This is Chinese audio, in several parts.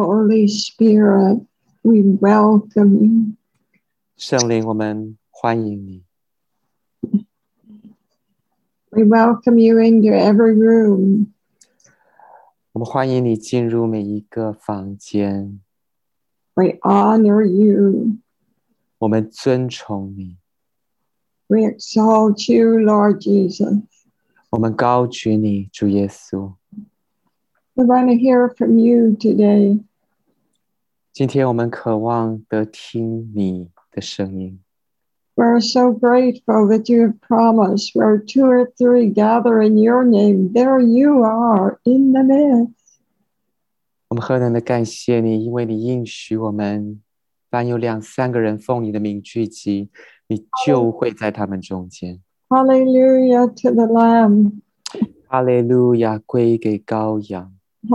Holy Spirit, we welcome you. 圣灵，我们欢迎你。 We welcome you into every room. 我们欢迎你进入每一个房间。 We honor you. 我们尊崇你。 We exalt you, Lord Jesus. 我们高举你，主耶稣。 We want to hear from you today. 今天我们渴望得听你的声音。 We're so grateful that you have promised where 2 or 3 gather in your name, there you are in the midst. 我们何等的感谢你，因为你应许我们，凡有2、3个人奉你的名聚集，你就会在他们中间。 Hallelujah to the Lamb. 哈利路亚，归给羔羊。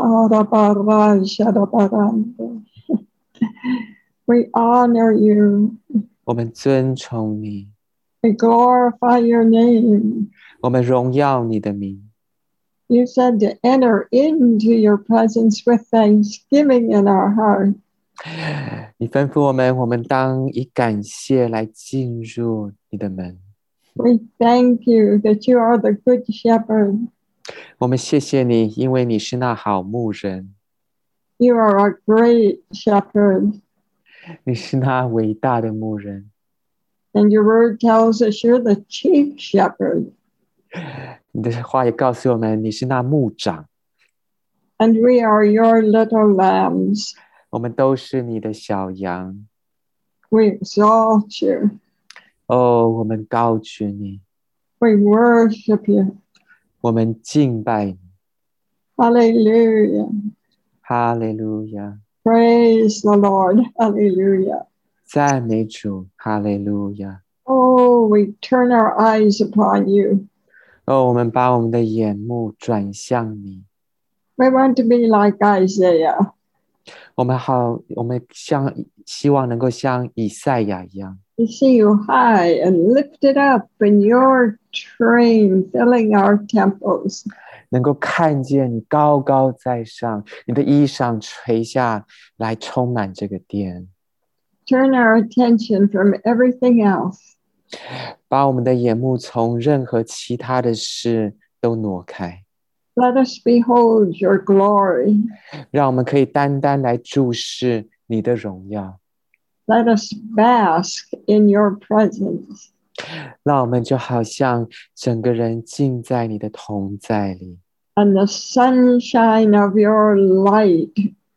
We honor you. 我们尊崇你。 We glorify your name. 我们荣耀你的名。 You said to enter into your presence with thanksgiving in our heart. 你吩咐我们当以感谢来进入你的门。 We thank you that you are the good shepherd. 我们谢谢你，因为你是那好牧人。 You are a great shepherd. 你是那伟大的牧人。 And your word tells us you're the chief shepherd. 你的话也告诉我们，你是那牧长。 And we are your little lambs. 我们都是你的小羊。 We exalt you. 哦，我们高举你。 We worship you. 我们敬拜你。 Hallelujah. 哈利路亚。 Praise the Lord. Hallelujah. 赞美主。哈利路亚。 Oh, we turn our eyes upon you. 哦，我们把我们的眼目转向你。 We want to be like Isaiah. 我们希望能够像以赛亚一样。 To see you high and lifted up in your train filling our temples. 能够看见你高高在上，你的衣裳垂下来，充满这个殿。 Turn our attention from everything else. 把我们的眼目从任何其他的事都挪开。 Let us behold your glory. 让我们可以单单来注视你的荣耀。 Let us bask in your presence. 让我们就好像整个人浸在你的同在里。 And the sunshine of your light.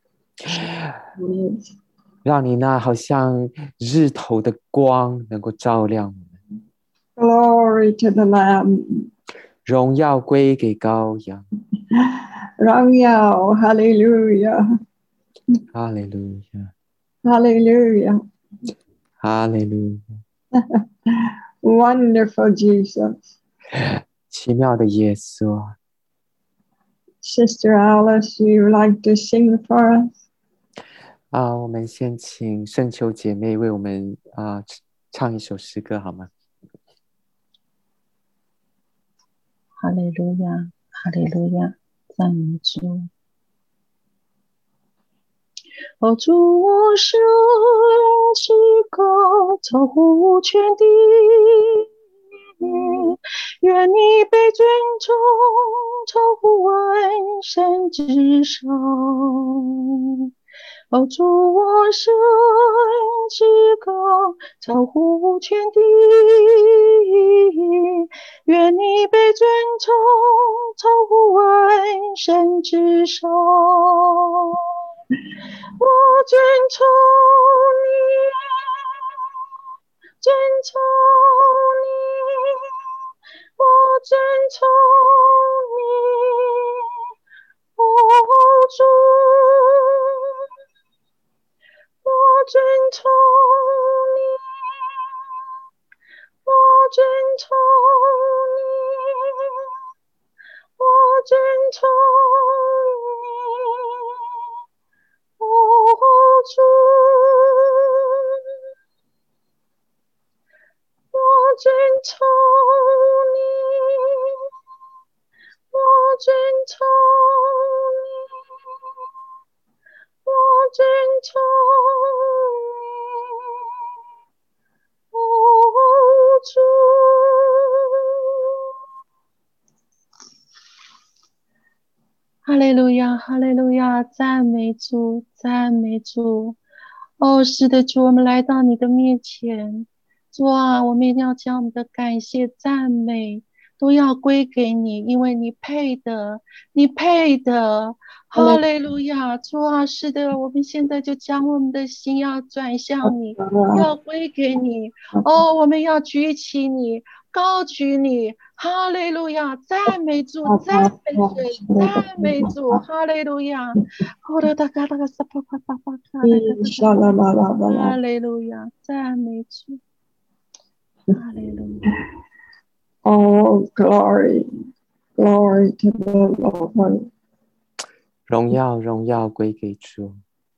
让你那好像日头的光能够照亮我们。 Glory to the Lamb. 荣耀归给羔羊。 荣耀 Hallelujah. 哈利路亚。 Hallelujah. 哈利路亚。 Wonderful Jesus. 奇妙的耶稣。 Sister Alice, you like to sing for us? 我们先请圣秋姐妹为我们唱一首诗歌好吗？ 哈利路亚，哈利路亚，赞美主。哦，主，我生至高，超乎全地，愿你被尊崇，超乎万神之上。哦，主，我生至高，超乎全地，愿你被尊崇，超乎万神之上。我尊崇你，尊崇你，我尊崇你，哦，主。我尊崇你，我尊崇你，我尊崇你，哦，主，我尊崇你，我尊崇你。我尊崇你，哦主。哈利路亚，哈利路亚，赞美主，赞美主。哦，是的，主，我们来到你的面前，主啊，我们一定要将我们的感谢、赞美都要归给你，因为你配的，你配的。哈利路亚，主啊，是的，我们现在就将我们的心要转向你，要归给你。哦，我们要举起你，高举你。哈利路亚，赞美主，赞美神，赞美主，哈利路亚。哈利路亚，赞美主，哈利路亚。 Oh, glory, glory to the Lord. 荣耀，荣耀归给主。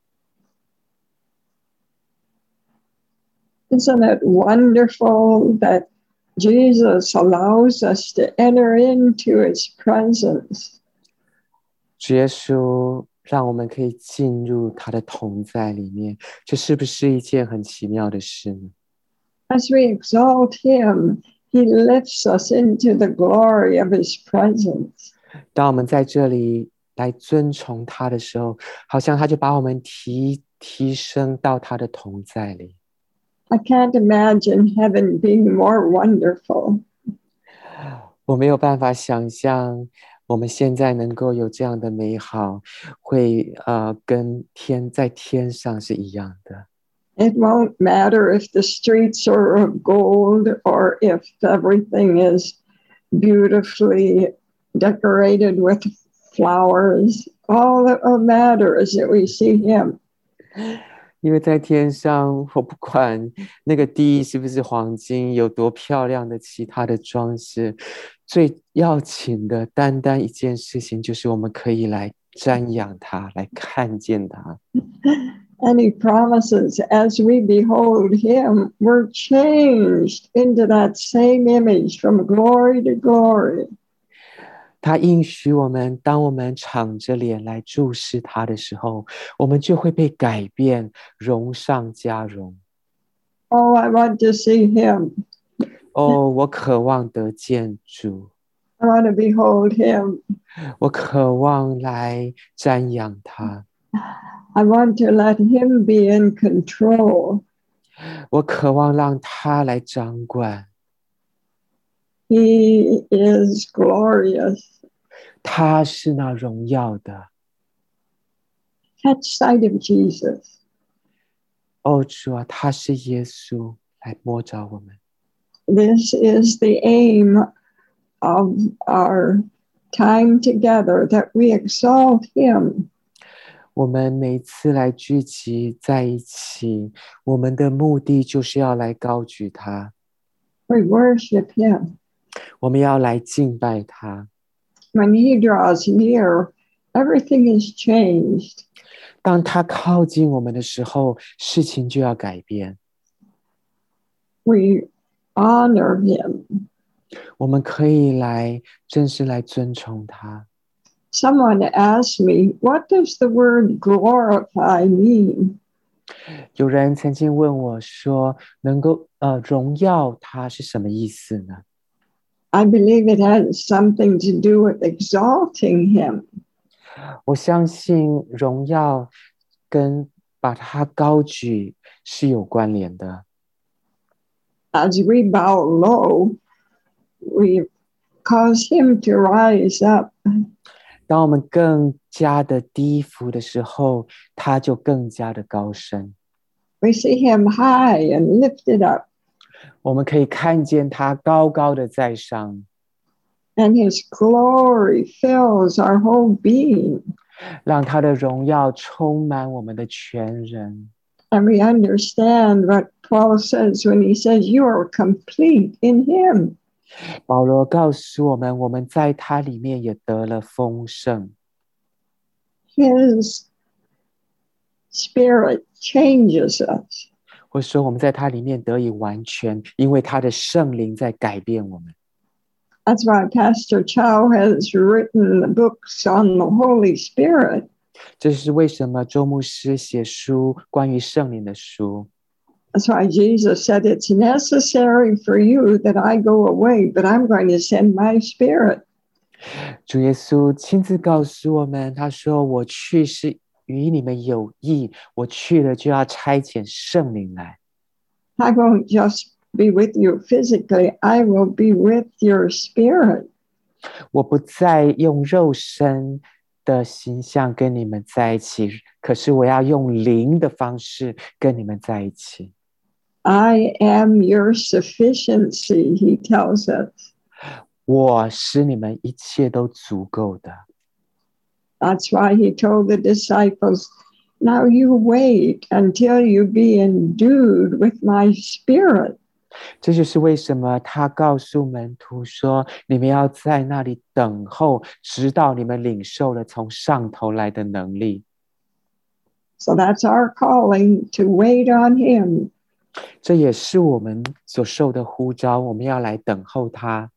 Isn't it wonderful that Jesus allows us to enter into his presence? 主耶稣让我们可以进入他的同在里面，这是不是一件很奇妙的事呢？ As we exalt him, he lifts us into the glory of his presence. 当我们在这里来尊崇他的时候，好像他就把我们提升到他的同在里。 I can't imagine heaven being more wonderful. 我没有办法想象我们现在能够有这样的美好，会跟在天上是一样的。 It won't matter if the streets are of gold or if everything is beautifully decorated with flowers. All that will matter is that we see him. 因为在天上，我不管那个地是不是黄金，有多漂亮的其他的装饰，最要紧的单单一件事情，就是我们可以来瞻仰他，来看见他。 And he promises, as we behold him, we're changed into that same image from glory to glory. 他应许我们，当我们敞着脸来注视他的时候，我们就会被改变，荣上加荣。 Oh, I want to see him. 哦，我渴望得见主。 I want to behold him. 我渴望来瞻仰他。 I want to let him be in control. 我渴望让他来掌管。 He is glorious. 他是那荣耀的。 Catch sight of Jesus. 哦，主啊，他是耶稣，来摸着我们。 This is the aim of our time together, that we exalt him. 我们每次来聚集在一起，我们的目的就是要来高举他。 We worship him. 我们要来敬拜他。 When he draws near, everything is changed. 当他靠近我们的时候，事情就要改变。 We honor him. 我们可以来正式来尊崇他。 Someone asked me, what does the word glorify mean? 有人曾经问我说，能够荣耀他是什么意思呢？ I believe it has something to do with exalting him. 我相信荣耀跟把他高举是有关联的。 As we bow low, we cause him to rise up. 当我们更加的低伏的时候，他就更加的高升。 We see him high and lifted up. 我们可以看见他高高的在上。 And his glory fills our whole being. 让他的荣耀充满我们的全人。 And we understand what Paul says when he says, you are complete in him. 保罗告诉我们，我们在他里面也得了丰盛。 His spirit changes us. 或者说我们在他里面得以完全，因为他的圣灵在改变我们。 That's why Pastor Chow has written the books on the Holy Spirit. 这是为什么周牧师写书关于圣灵的书。 That's why Jesus said, it's necessary for you that I go away, but I'm going to send my Spirit. 主耶稣亲自告诉我们，他说我去是与你们有益，我去了就要差遣圣灵来。 I won't just be with you physically, I will be with your spirit. 我不再用肉身的形象跟你们在一起，可是我要用灵的方式跟你们在一起。 I am your sufficiency, he tells us. 我使你们一切都足够的。 That's why he told the disciples, now you wait until you be endued with my spirit. 这就是为什么他告诉门徒说，你们要在那里等候，直到你们领受了从上头来的能力。 So that's our calling, to wait on him. 这也是我们所受的呼召，我们要来等候他，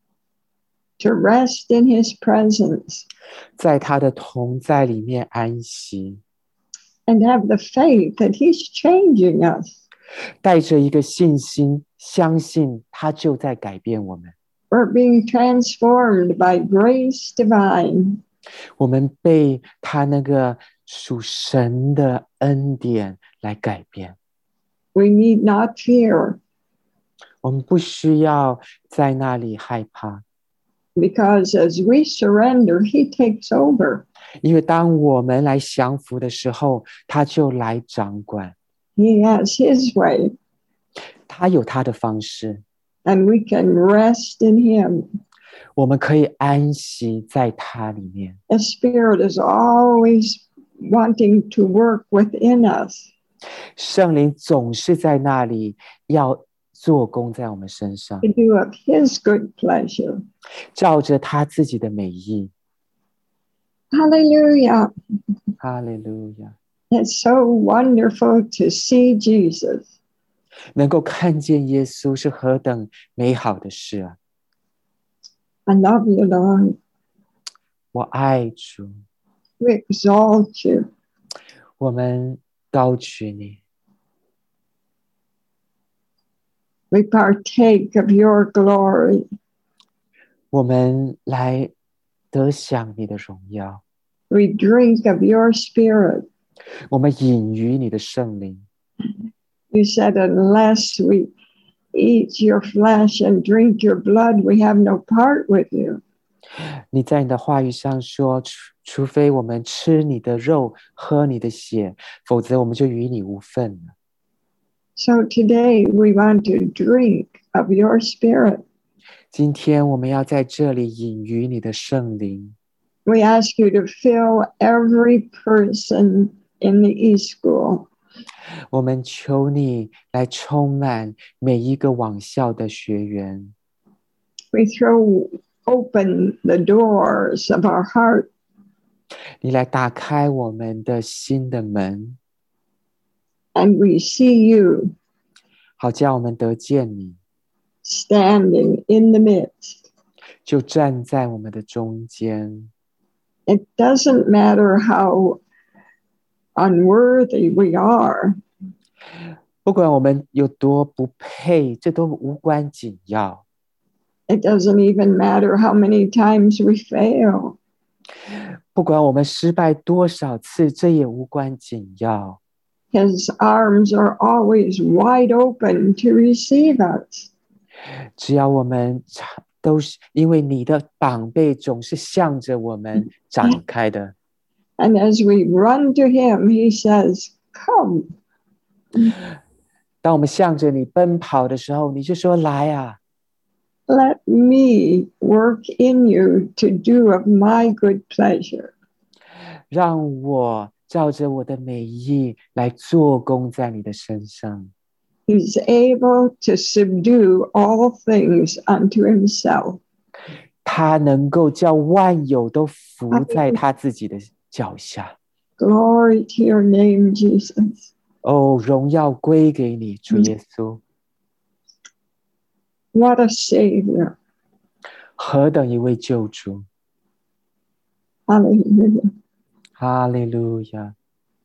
To rest in his presence 在他的同在里面安息， and have the faith that he's changing us. 带着一个信心，相信他就在改变我们。 We're being transformed by grace divine. 我们被他那个属神的恩典来改变。 We need not fear, 我们不需要在那里害怕， because as we surrender, he takes over. 因为当我们来降服的时候，他就来掌管， He has his way, 他有他的方式， and we can rest in him. 我们可以安息在他里面。 The Spirit is always wanting to work within us. 圣灵总是在那里要做工在我们身上， To do of his good pleasure. 照着他自己的美意。 Hallelujah. 哈利路亚！ It's so wonderful to see Jesus. 能够看见耶稣是何等美好的事啊！ I love you, Lord. 我爱主， We exalt you. 我们高举你， We partake of your glory. 我们来得享你的荣耀， We drink of your spirit. 我们饮于你的圣灵。 You said, unless we eat your flesh and drink your blood, we have no part with you. 你在你的话语上说，除非我们吃你的肉，喝你的血，否则我们就与你无份了。 So today we want to drink of your spirit. 今天我们要在这里饮于你的圣灵。 We ask you to fill every person in the East School. 我们求你来充满每一个网校的学员。 We throw open the doors of our heart. 你来打开我们的心的门， And we see you 好叫我们得见你， standing in the midst. 就站在我们的中间。 It doesn't matter how unworthy we are. 不管我们有多不配，这都无关紧要。 It doesn't even matter how many times we fail. 不管我们失败多少次，这也无关紧要。 His arms are always wide open to receive us. 只要我们都是因为你的膀臂总是向着我们展开的。 And as we run to him, he says, come. 当我们向着你奔跑的时候，你就说来啊， Let me work in you to do of my good pleasure. 让我照着我的美意来做工在你的身上。 He's able to subdue all things unto himself. 他能够叫万有都伏在他自己的脚下。 Glory to your name, Jesus. 哦，荣耀归给你，主耶稣。 What a Savior. 何等一位救主！ Hallelujah. 哈利路亚。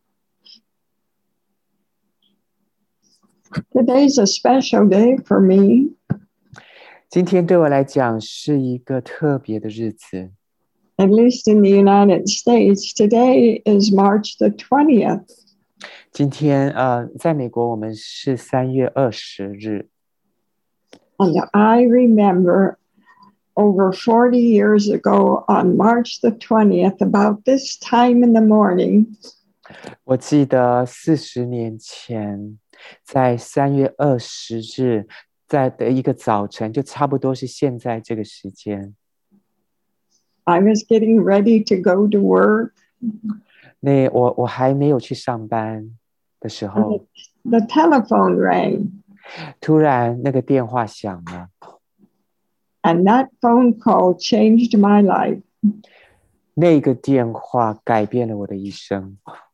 Today's a special day for me. 今天对我来讲是一个特别的日子。 At least in the United States, today is March the 20th. 今天在美国我们是3月20日。 And I remember over 40 years ago on March the 20th, about this time in the morning, 我记得40年前，在3月20日，在的一个早晨，就差不多是现在这个时间。 I was getting ready to go to work. 那我还没有去上班的时候， The telephone rang, 突然那个电话响了， and that phone call changed my life. 那个电话改变了我的一生。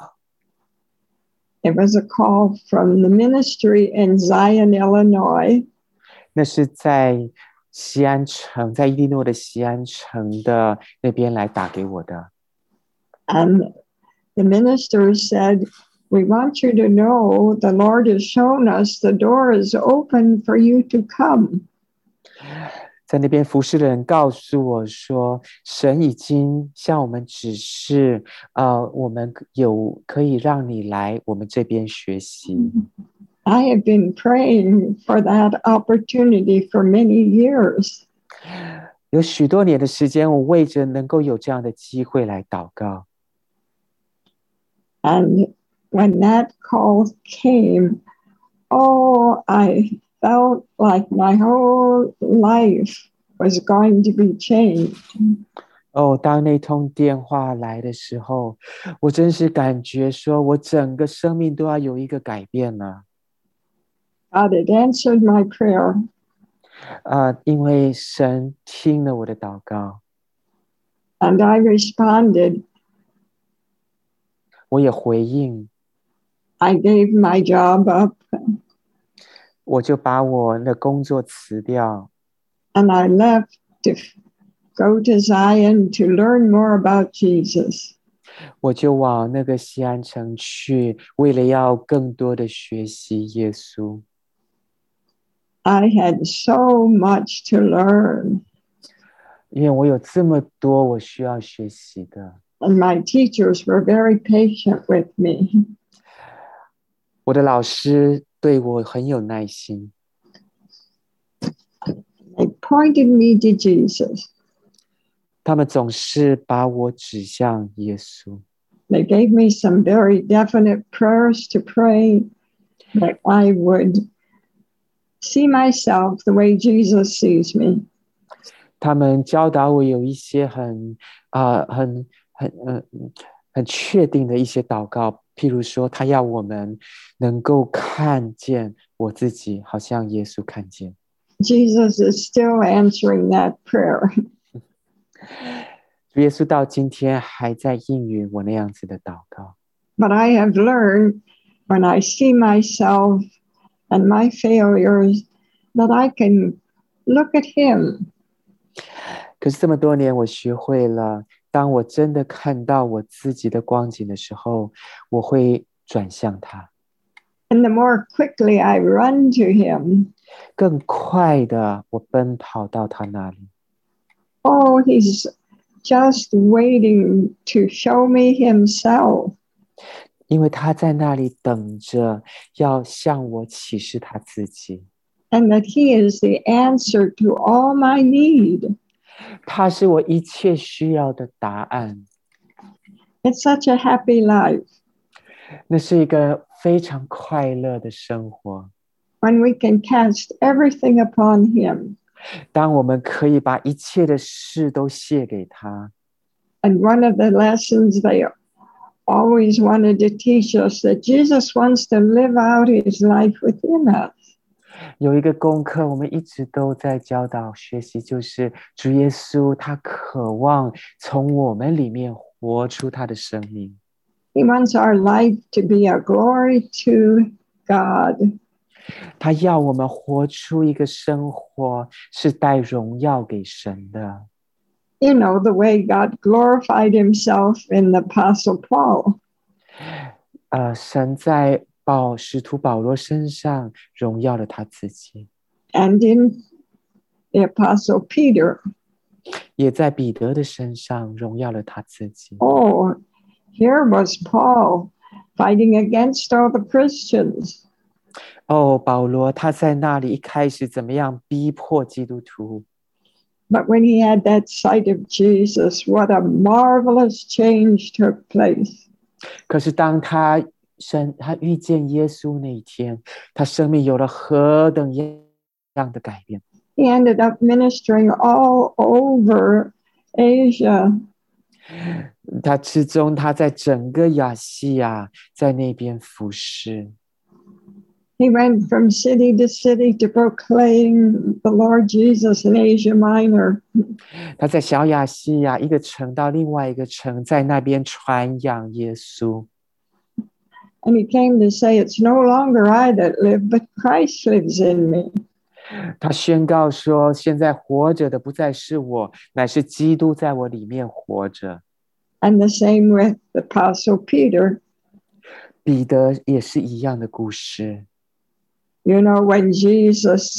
It was a call from the ministry in Zion, Illinois. 那是在西安城，在伊利诺的西安城的那边来打给我的。 And the minister said, "We want you to know the Lord has shown us the door is open for you to come." 在那边服侍的人告诉我说，神已经向我们指示，我们可以让你来我们这边学习。 I have been praying for that opportunity for many years. 有许多年的时间，我为着能够有这样的机会来祷告。 And when that call came, oh, I felt like my whole life was going to be changed. 当那通电话来的时候，我真是感觉说我整个生命都要有一个改变了。 God had answered my prayer. 因为神听了我的祷告， And I responded. 我也回应， I gave my job up, 我就把我的工作辞掉， and I left to go to Zion to learn more about Jesus. 我就往那个西安城去，为了要更多的学习耶稣。 I had so much to learn, 因为我有这么多我需要学习的。 and my teachers were very patient with me. 我的老师对我很有耐心， They pointed me to Jesus. 他们总是把我指向耶稣。 They gave me some very definite prayers to pray that I would see myself the way Jesus sees me. 他们教导我有一些很确定的一些祷告，譬如说，他要我们能够看见我自己，好像耶稣看见。 Jesus is still answering that prayer. 主耶稣到今天还在应允我那样子的祷告。 But I have learned when I see myself and my failures that I can look at him. 可是这么多年，我学会了，当我真的看到我自己的光景的时候，我会转向他， And the more quickly I run to him, 更快的我奔跑到他那里。 oh, he's just waiting to show me himself. 因为他在那里等着要向我启示他自己， And that he is the answer to all my need. 他是我一切需要的答案。 It's such a happy life 那是一个非常快乐的生活。 when we can cast everything upon him. 当我们可以把一切的事都卸给他。 And one of the lessons they always wanted to teach us that Jesus wants to live out his life within us. 有一个功课，我们一直都在教导学习，就是主耶稣他渴望从我们里面活出他的生命。 He wants our life to be a glory to God. 他要我们活出一个生活是带荣耀给神的。 You know, the way God glorified himself in the Apostle Paul. 神在使徒保罗身上荣耀了他自己， And in the Apostle Peter. 也在彼得的身上荣耀了他自己。 Oh, here was Paul fighting against all the Christians. 保罗他在那里一开始怎么样逼迫基督徒？ But when he had that sight of Jesus, what a marvelous change took place. 可是当他遇见耶稣那一天，他生命有了何等样的改变。 He ended up ministering all over Asia. 他在整个亚细亚在那边服侍。 He went from city to city to proclaim the Lord Jesus in Asia Minor. 他在小亚细亚一个城到另外一个城，在那边传扬耶稣。 And he came to say, it's no longer I that live, but Christ lives in me. 他宣告说，现在活着的不再是我，乃是基督在我里面活着。 And the same with the Apostle Peter. 彼得也是一样的故事。 You know, when Jesus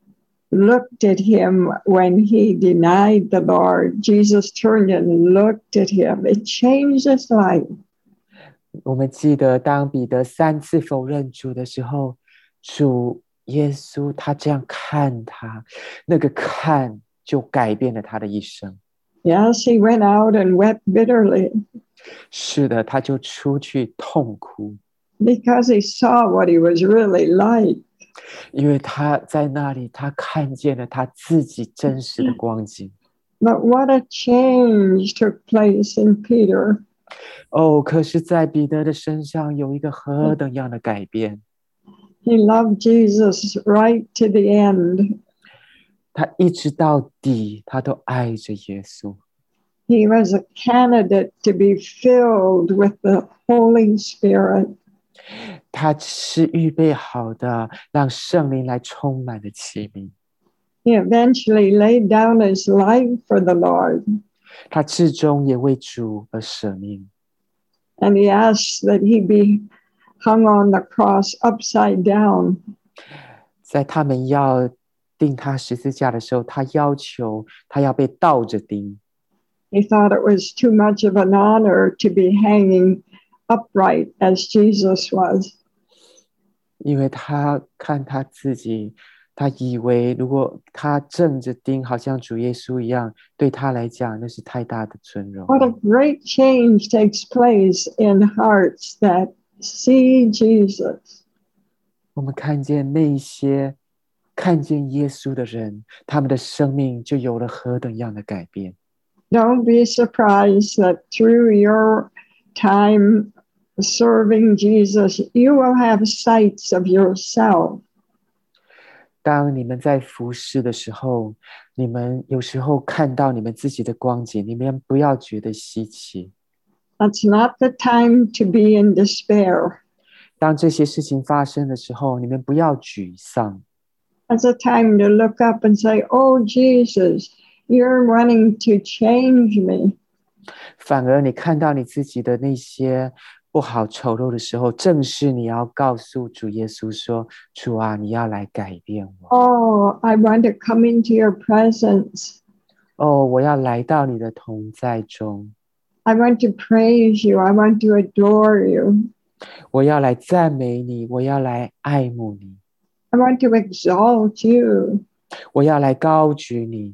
looked at him, when he denied the Lord, Jesus turned and looked at him. It changed his life. 我们记得当彼得3次否认主的时候，主耶稣他这样看他，那个看就改变了他的一生。 Yes, he went out and wept bitterly 是的，他就出去痛哭， because he saw what he was really like. 因为他在那里，他看见了他自己真实的光景。 But what a change took place in Peter. 可是在彼得的身上有一个何等样的改变。 He loved Jesus right to the end. 他一直到底，他都爱着耶稣。 He was a candidate to be filled with the Holy Spirit. 他是预备好的，让圣灵来充满的器皿。 He eventually laid down his life for the Lord. 他至终也为主而舍命。 And he asked that he be hung on the cross upside down. 在他们要钉他十字架的时候，他要求他要被倒着钉。 He thought it was too much of an honor to be hanging upright as Jesus was. 因为他看他自己，他以为如果他正着钉，好像主耶稣一样，对他来讲那是太大的尊荣。 What a great change takes place in hearts that see Jesus. 我们看见那些看见耶稣的人，他们的生命就有了何等样的改变。 Don't be surprised that through your time serving Jesus, you will have sights of yourself. 当你们在服侍的时候，你们有时候看到你们自己的光景，你们不要觉得稀奇。 That's not the time to be in despair. 当这些事情发生的时候，你们不要沮丧。 That's a time to look up and say, oh, Jesus, you're wanting to change me. 反而你看到你自己的那些不好丑陋的时候，正是你要告诉主耶稣说，主啊，你要来改变我。 Oh, I want to come into your presence. 我要来到你的同在中， I want to praise you. I want to adore you. 我要来赞美你，我要来爱慕你， I want to exalt you. 我要来高举你。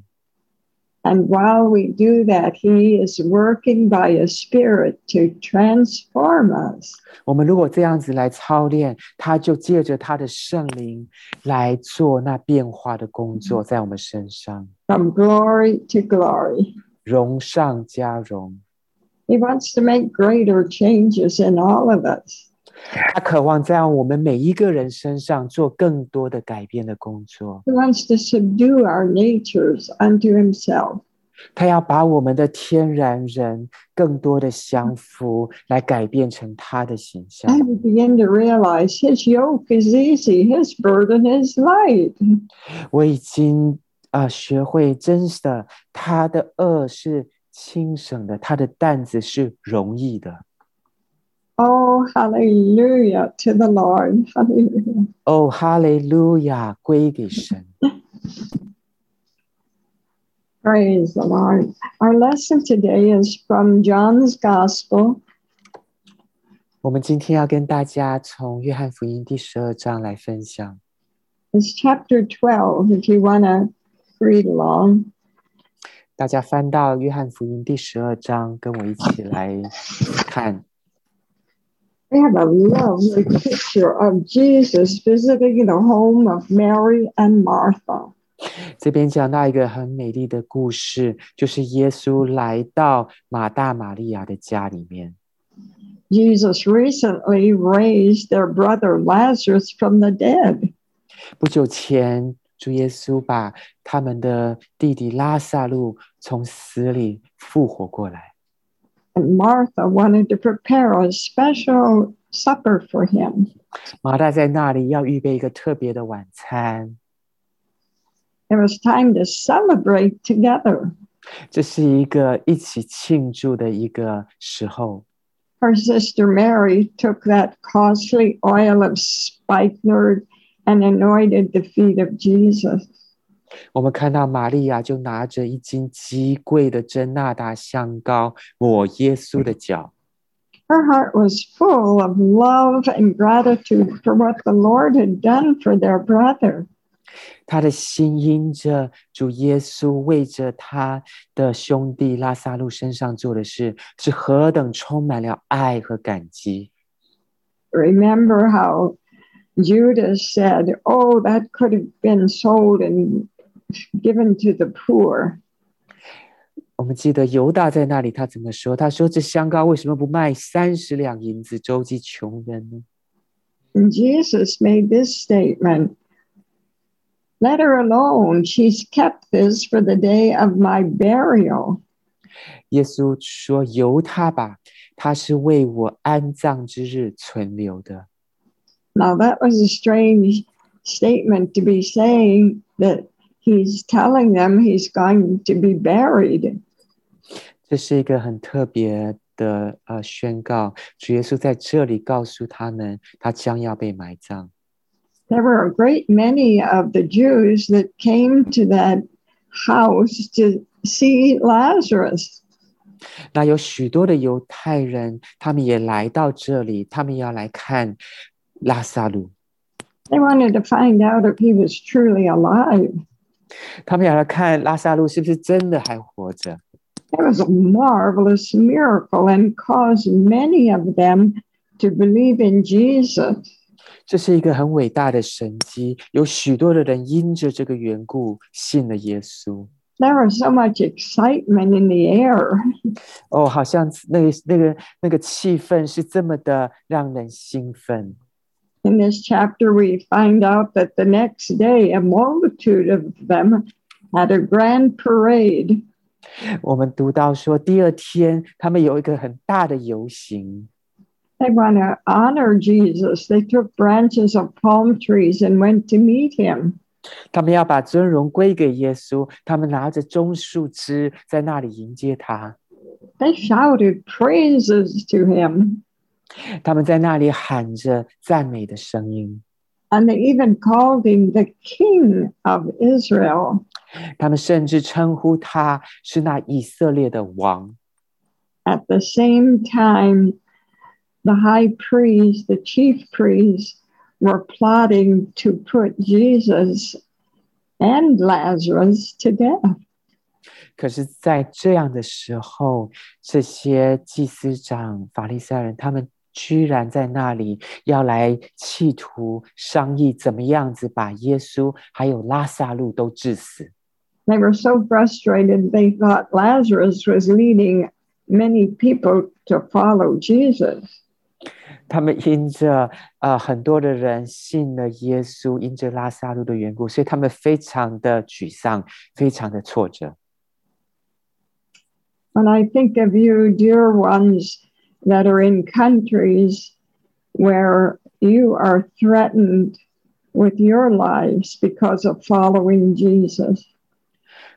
And while we do that, he is working by his spirit to transform us. 我们如果这样子来操练，他就借着他的圣灵来做那变化的工作，在我们身上， From glory to glory. 荣上加荣。 He wants to make greater changes in all of us. 他渴望在我们每一个人身上做更多的改变的工作。 He wants to subdue our natures unto himself. 他要把我们的天然人更多的降服，来改变成他的形象。 And we begin to realize his yoke is easy, his burden is light. 我已经学会真实的，他的恶是轻省的，他的担子是容易的。 Oh, hallelujah to the Lord. Hallelujah. 哦，哈利路亚，归给神。 Praise the Lord. Our lesson today is from John's Gospel. 我们今天要跟大家从约翰福音第12章来分享。 It's chapter 12, if you want to read along. 大家翻到约翰福音第12章，跟我一起来看。 We have a lovely picture of Jesus visiting the home of Mary and Martha. 这边讲到一个很美丽的故事，就是耶稣来到马大马利亚的家里面。 Jesus recently raised their brother Lazarus from the dead. 不久前，主耶稣把他们的弟弟拉撒路从死里复活过来。 And Martha wanted to prepare a special supper for him. 马大在那里要预备一个特别的晚餐。 It was time to celebrate together. 这是一个一起庆祝的一个时候。 Her sister Mary took that costly oil of spikenard and anointed the feet of Jesus. 我们看到玛利亚就拿着一斤极贵的真纳达香膏抹耶稣的脚。 Her heart was full of love and gratitude for what the Lord had done for their brother. 他的心因着主耶稣为着他的兄弟拉撒路身上做的事，是何等充满了爱和感激。 Remember how Judas said, "Oh, that could have been sold and given to the poor." 我们记得犹大在那里，他怎么说？他说：“这香膏为什么不卖30两银子周济穷人呢？” And Jesus made this statement, "Let her alone. She's kept this for the day of my burial." 耶稣说：“由他吧，他是为我安葬之日存留的。” Now that was a strange statement to be saying, that he's telling them he's going to be buried. 这是一个很特别的宣告，主耶稣在这里告诉他们，他将要被埋葬。 There were a great many of the Jews that came to that house to see Lazarus. 那有许多的犹太人，他们也来到这里，他们要来看拉撒路。 They wanted to find out if he was truly alive. 他们要来看拉撒路是不是真的还活着。 It was a marvelous miracle and caused many of them to believe in Jesus. 这是一个很伟大的神迹，有许多的人因着这个缘故信了耶稣。 There was so much excitement in the air. 哦，好像那个气氛是这么的让人兴奋。 In this chapter, we find out that the next day, a multitude of them had a grand parade. 我们读到说，第二天他们有一个很大的游行。 They want to honor Jesus. They took branches of palm trees and went to meet him. 他们要把尊荣归给耶稣，他们拿着棕树枝在那里迎接他。 They shouted praises to him. 他们在那里喊着赞美的声音。 And they even called him the King of Israel. 他们甚至称呼他是那以色列的王。 At the same time, the high priest, the chief priests, were plotting to put Jesus and Lazarus to death. 可是在这样的时候，这些祭司长、法利赛人，他们居然在那里要来企图商议怎么样子把耶稣还有拉撒路都治死。 They were so frustrated, they thought Lazarus was leading many people to follow Jesus. 他们因着很多的人信了耶稣，因着拉撒路的缘故，所以他们非常的沮丧，非常的挫折。 When I think of you, dear ones, that are in countries where you are threatened with your lives because of following Jesus.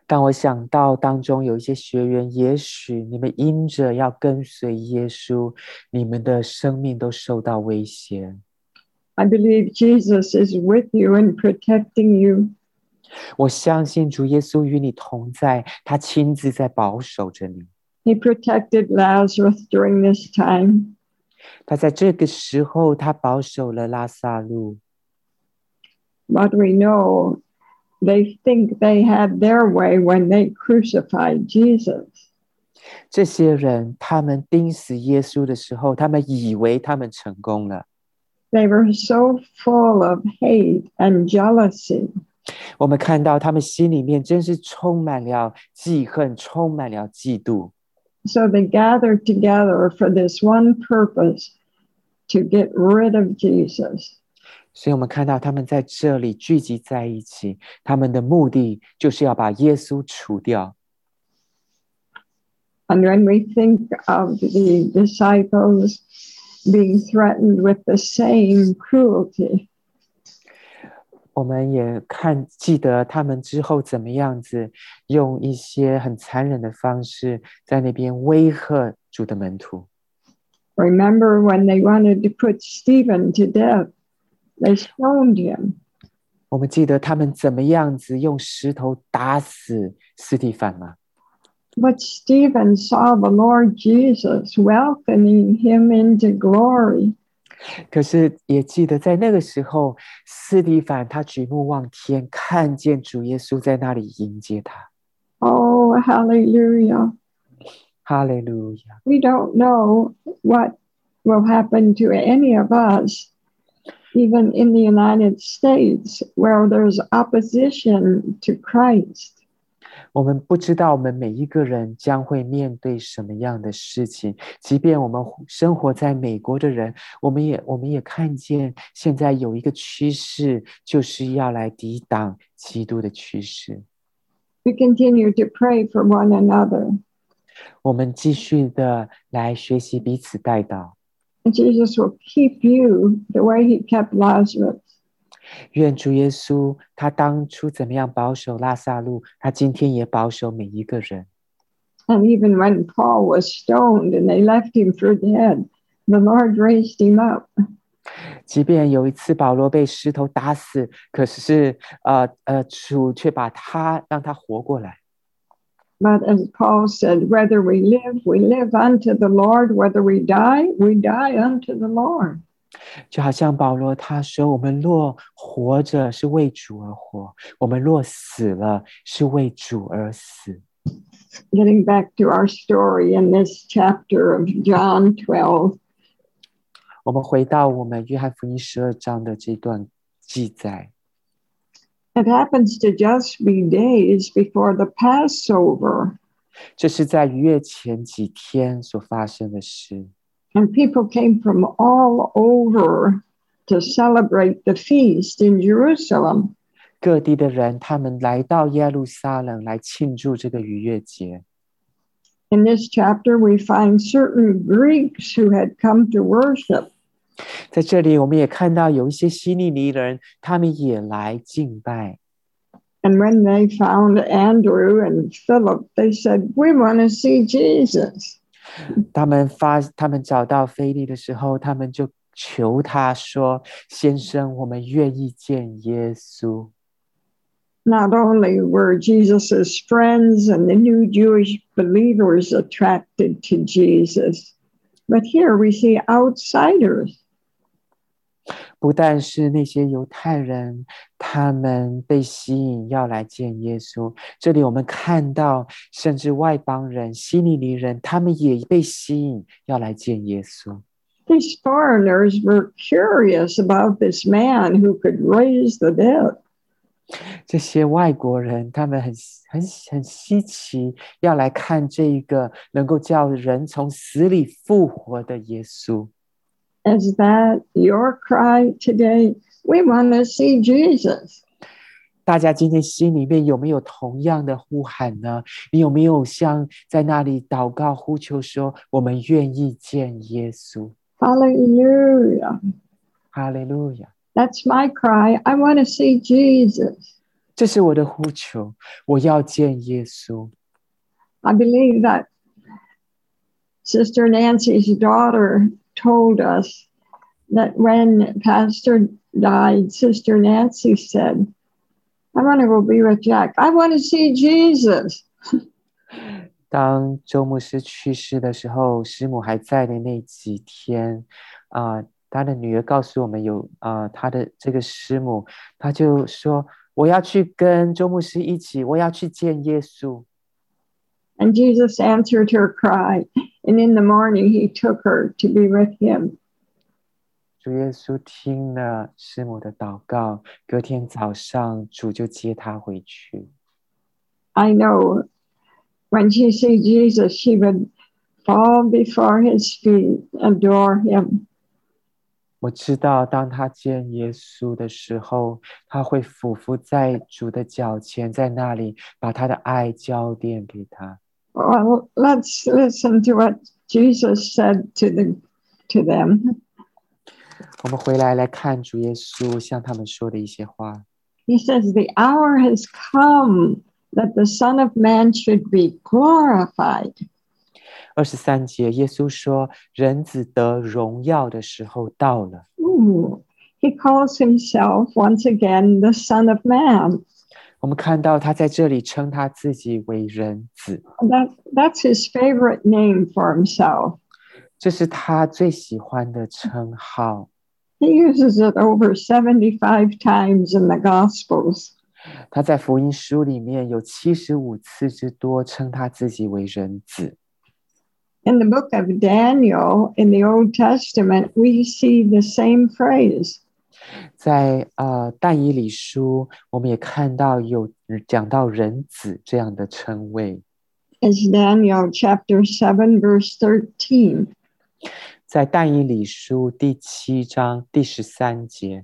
当我想到当中有一些学员，也许你们因着要跟随耶稣，你们的生命都受到威胁。 I believe Jesus is with you and protecting you. 我相信主耶稣与你同在，他亲自在保守着你。 He protected Lazarus during this time. 他在这个时候，他保守了拉撒路。 But we know they think they had their way when they crucified Jesus. 这些人，他们钉死耶稣的时候，他们以为他们成功了。 They were so full of hate and jealousy. 我们看到他们心里面真是充满了记恨，充满了嫉妒。 So they gathered together for this one purpose, to get rid of Jesus. 所以我们看到他们在这里聚集在一起，他们的目的就是要把耶稣除掉。 And when we think of the disciples being threatened with the same cruelty, 我们也记得他们之后怎么样子用一些很残忍的方式在那边威吓主的门徒。 remember when they wanted to put Stephen to death, they stoned him. 我们记得他们怎么样子用石头打死司提反吗？ But Stephen saw the Lord Jesus welcoming him into glory. 可是也记得在那个时候，司提反他举目望天，看见主耶稣在那里迎接他。 Oh, hallelujah. 哈利路亚！ We don't know what will happen to any of us, even in the United States, where there's opposition to Christ. 我们不知道我们每一个人将会面对什么样的事情，即便我们生活在美国的人，我们也看见现在有一个趋势，就是要来抵挡基督的趋势。 We continue to pray for one another. 我们继续的来学习彼此代祷。 And Jesus will keep you the way he kept Lazarus. 愿主耶稣他当初怎么样保守拉撒路，他今天也保守每一个人。 And even when Paul was stoned and they left him for dead, the Lord raised him up. 即便有一次保罗被石头打死，可是主却把他让他活过来。 But as Paul said, whether we live unto the Lord. Whether we die unto the Lord. 就好像保罗他说，我们若活着是为主而活，我们若死了是为主而死。 Getting back to our story in this chapter of John 12. 我们回到我们约翰福音12章的这段记载。 It happens to just be days before the Passover. 这是在逾越前几天所发生的事。 And people came from all over to celebrate the feast in Jerusalem. 各地的人，他们来到耶路撒冷来庆祝这个逾越节。 In this chapter, we find certain Greeks who had come to worship. 在这里，我们也看到有一些希利尼人，他们也来敬拜。 And when they found Andrew and Philip, they said, "We want to see Jesus." 他们找到腓利的时候，他们就求他说：“先生，我们愿意见耶稣。” Not only were Jesus's friends and the new Jewish believers attracted to Jesus, but here we see outsiders. 不但是那些犹太人，他们被吸引要来见耶稣。这里我们看到，甚至外邦人、希利尼人，他们也被吸引要来见耶稣。 These foreigners were curious about this man who could raise the dead. 这些外国人，他们很稀奇，要来看这个能够叫人从死里复活的耶稣。 Is that your cry today? We want to see Jesus. 大家今天心里面有没有同样的呼喊呢？你有没有像在那里祷告呼求说，我们愿意见耶稣？ Hallelujah. 哈利路亚。 That's my cry. I want to see Jesus. 这是我的呼求，我要见耶稣。 I believe that Sister Nancy's daughter told us that when Pastor died, Sister Nancy said, I want to go be with Jack. I want to see Jesus. 当周牧师去世的时候，师母还在的那几天，他的女儿告诉我们他的这个师母，他就说我要去跟周牧师一起，我要去见耶稣。 And Jesus answered her cry. And in the morning, he took her to be with him. 主耶稣听了师母的祷告，隔天早上主就接她回去。 I know when she sees Jesus, she would fall before his feet, adore him. 我知道当她见耶稣的时候，她会俯伏在主的脚前，在那里把她的爱交奠给他。 Well, let's listen to what Jesus said to them. 我们回来看主耶稣向他们说的一些话。 He says, the hour has come that the Son of Man should be glorified. 23节，耶稣说：“人子得荣耀的时候到了。” Ooh, he calls himself once again the Son of Man. 我们看到他在这里称他自己为人子， That's his favorite name for himself. 这是他最喜欢的称号。 He uses it over 75 times in the Gospels. 他在福音书里面有75次之多称他自己为人子。 In the book of Daniel in the Old Testament, we see the same phrase. 在但以理书，我们也看到有讲到人子这样的称谓。 It's Daniel chapter 7, verse 13. 在但以理书第7章第13节，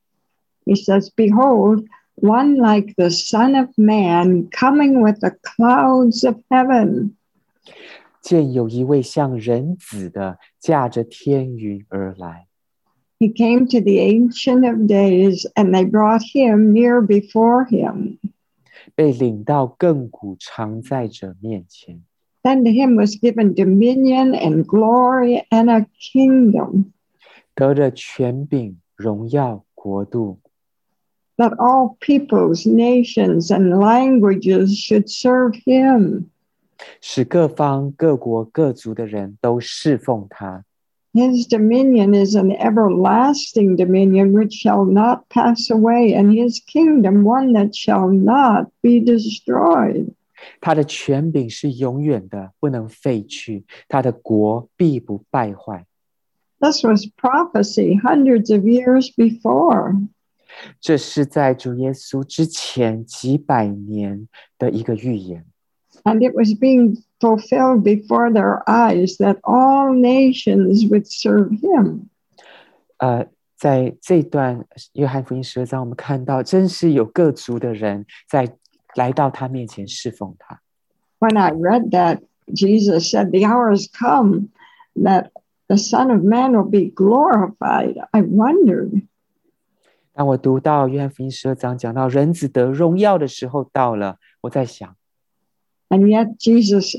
He says, Behold, one like the Son of Man coming with the clouds of heaven. 见有一位像人子的驾着天云而来。 He came to the Ancient of Days, and they brought him near before him. 被领到亘古常在者面前。 Then to him was given dominion and glory and a kingdom, 得着权柄、荣耀、国度， that all peoples, nations, and languages should serve him. 使各方、各国、各族的人都侍奉他。 His dominion is an everlasting dominion which shall not pass away, and his kingdom one that shall not be destroyed. 他的权柄是永远的，不能废去；他的国必不败坏。 This was prophecy hundreds of years before. 这是在主耶稣之前几百年的一个预言。 And it was being fulfilled before their eyes that all nations would serve him. 在这段约翰福音12章，我们看到真是有各族的人在来到他面前侍奉他。 When I read that, Jesus said, the hour has come that the Son of Man will be glorified. I wondered, 当我读到约翰福音12章讲到人子得荣耀的时候到了，我在想， and yet Jesus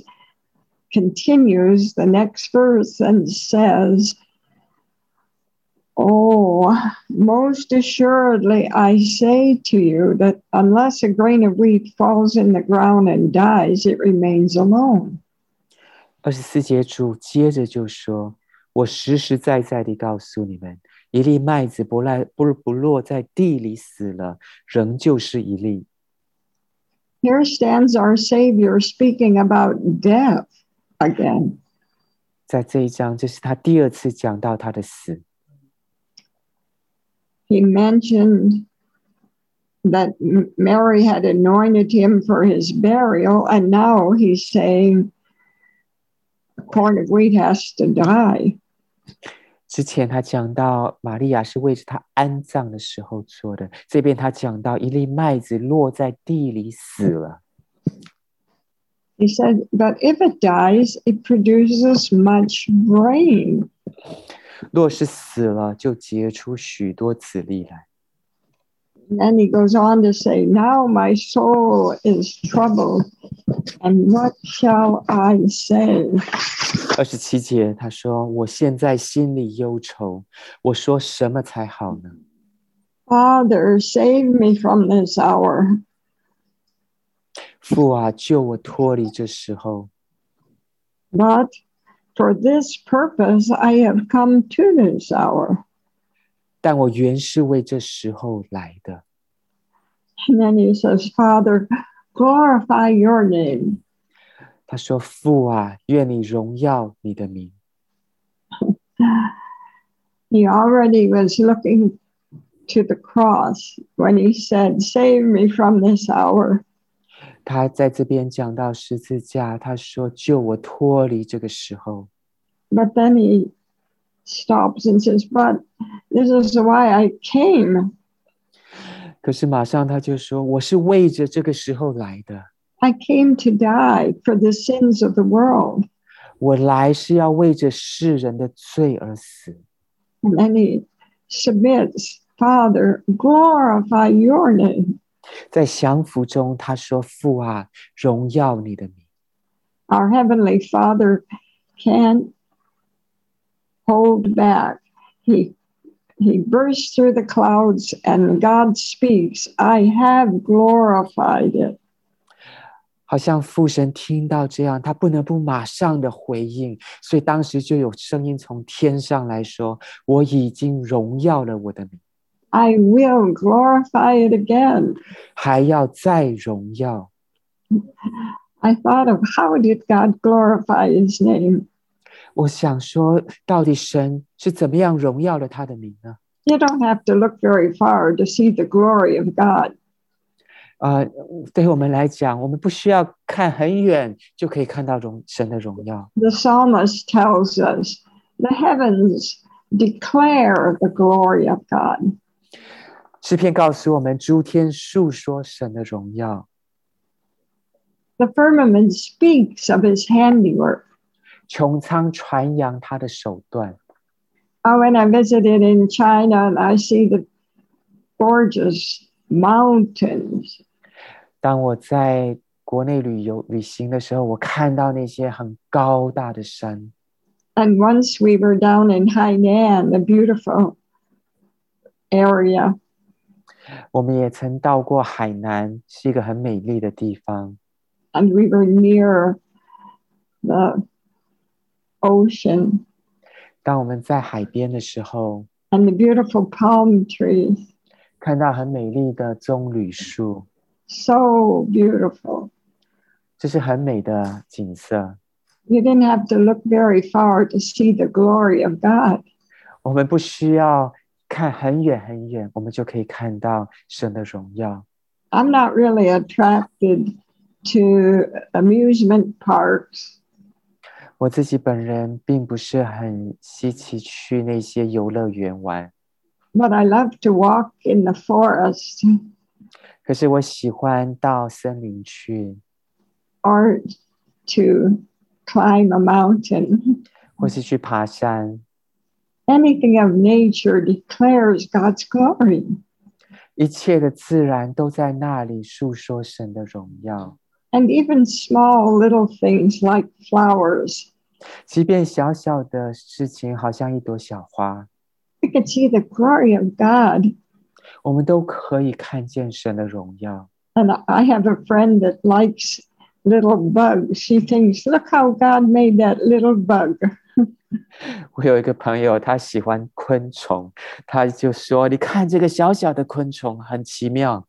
continues the next verse and says, Oh, most assuredly I say to you that unless a grain of wheat falls in the ground and dies, it remains alone. 24节主接着就说：“我实实在在地告诉你们，一粒麦子不落在地里死了，仍旧是一粒。” Here stands our Savior speaking about death again. 在这一章，这是他第2次讲到他的死。 He mentioned that Mary had anointed him for his burial, and now he's saying a corn of wheat has to die. 之前他讲到玛利亚是为着他安葬的时候做的，这边他讲到一粒麦子落在地里死了。 He said, but if it dies, it produces much grain. 若是死了，就结出许多子粒来。 And he goes on to say, now my soul is troubled, and what shall I say? 27节他说：“我现在心里忧愁，我说什么才好呢？ Father, save me from this hour. 父啊，救我脱离这时候。 But for this purpose I have come to this hour. 但我原是为这时候来的。” And then he says, Father, glorify your name. 他说：“父啊，愿你荣耀你的名。” He already was looking to the cross when he said, save me from this hour. 他在这边讲到十字架，他说：“救我脱离这个时候。” But then he stops and says, but this is why I came. 可是马上他就说：“我是为着这个时候来的， I came to die for the sins of the world. 我来是要为着世人的罪而死。” And then he submits, Father, glorify your name. 在降服中，他说：“父啊，荣耀你的名。” Our Heavenly Father can't hold back. He bursts through the clouds and God speaks, I have glorified it. 好像父神听到这样，他不能不马上的回应，所以当时就有声音从天上来说：“我已经荣耀了我的名， I will glorify it again. 还要再荣耀。” I thought of how did God glorify his name? 我想说，到底神是怎么样荣耀了他的名呢？ You don't have to look very far to see the glory of God. 对我们来讲，我们不需要看很远就可以看到神的荣耀。 The psalmist tells us the heavens declare the glory of God. 诗篇告诉我们，诸天述说神的荣耀， The firmament speaks of his handiwork. 穹苍传扬他的手段。 When I visited in China and I see the gorgeous mountains, 当我在国内旅行的时候，我看到那些很高大的山。 and once we were down in Hainan, a beautiful area, 我们也曾到过海南，是一个很美丽的地方。 and we were near the ocean 当我们在海边的时候， and the beautiful palm trees, 看到很美丽的棕榈树， so beautiful. 这是很美的景色。 You didn't have to look very far to see the glory of God. 我们不需要看很远很远，我们就可以看到神的荣耀。 I'm not really attracted to amusement parks, 我自己本人并不是很稀奇去那些游乐园玩， but I love to walk in the forest 可是我喜欢到森林去， or to climb a mountain. 或是去爬山。 Anything of nature declares God's glory. 一切的自然都在那里述说神的荣耀， And even small little things like flowers. 即便小小的事情，好像一朵小花， We could see the glory of God. 我们都可以看见神的荣耀。 And I have a friend that likes little bugs. She thinks, look how God made that little bug. 我有一个朋友，他喜欢昆虫，他就说：“你看这个小小的昆虫，很奇妙。”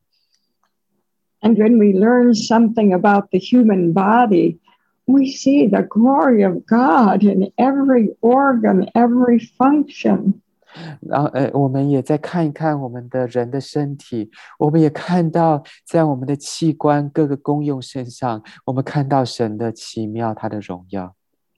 And when we learn something about the human body, we see the glory of God in every organ, every function. 然后，我们也再看一看我们的人的身体，我们也看到在我们的器官各个功用身上，我们看到神的奇妙，他的荣耀。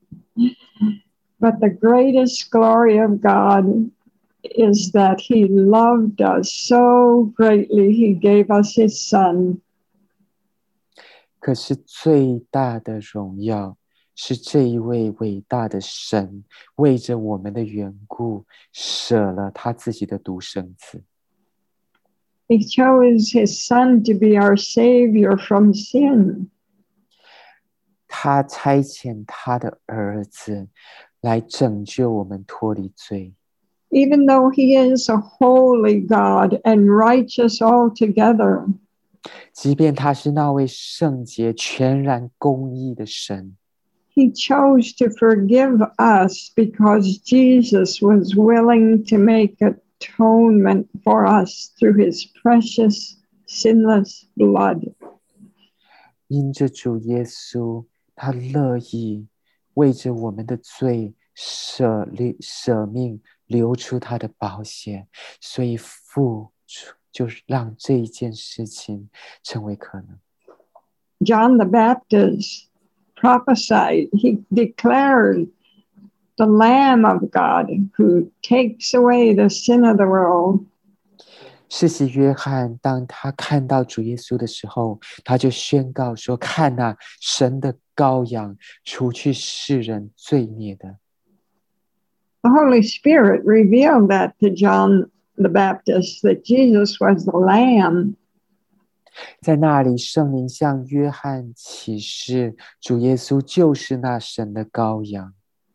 But the greatest glory of God is that he loved us so greatly, he gave us his son. 可是最大的荣耀是这一位伟大的神为着我们的缘故舍了他自己的独生子。 He chose his son to be our savior from sin. 他差遣他的儿子来拯救我们脱离罪。 Even though he is a holy God and righteous altogether, 即便他是那位圣洁、全然公义的神， he chose to forgive us because Jesus was willing to make atonement for us through his precious, sinless blood. 因着主耶稣，他乐意为着我们的罪舍命，流出他的宝血，所以父就是让这一件事情成为可能。 John the Baptist prophesied, he declared the Lamb of God who takes away the sin of the world. 施洗约翰当他看到主耶稣的时候，他就宣告说：“看哪，神的羔羊，除去世人罪孽的。” The Holy Spirit revealed that to John the Baptist, that Jesus was the Lamb. 在那里，圣灵向约翰启示，主耶稣就是那神的羔羊。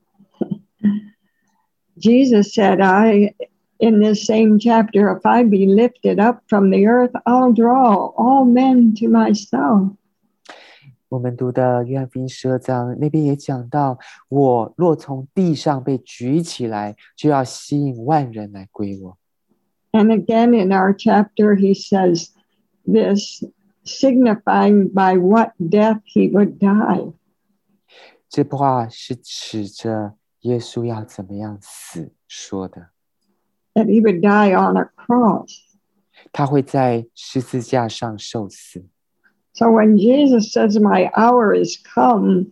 Jesus said, in this same chapter, if I be lifted up from the earth, I'll draw all men to myself. 我们读的约翰福音12章那边也讲到，我若从地上被举起来，就要吸引万人来归我。 And again in our chapter, he says this, signifying by what death he would die. 这话是指着耶稣要怎么样死说的。 That he would die on a cross. 他会在十字架上受死。 So when Jesus says, my hour is come,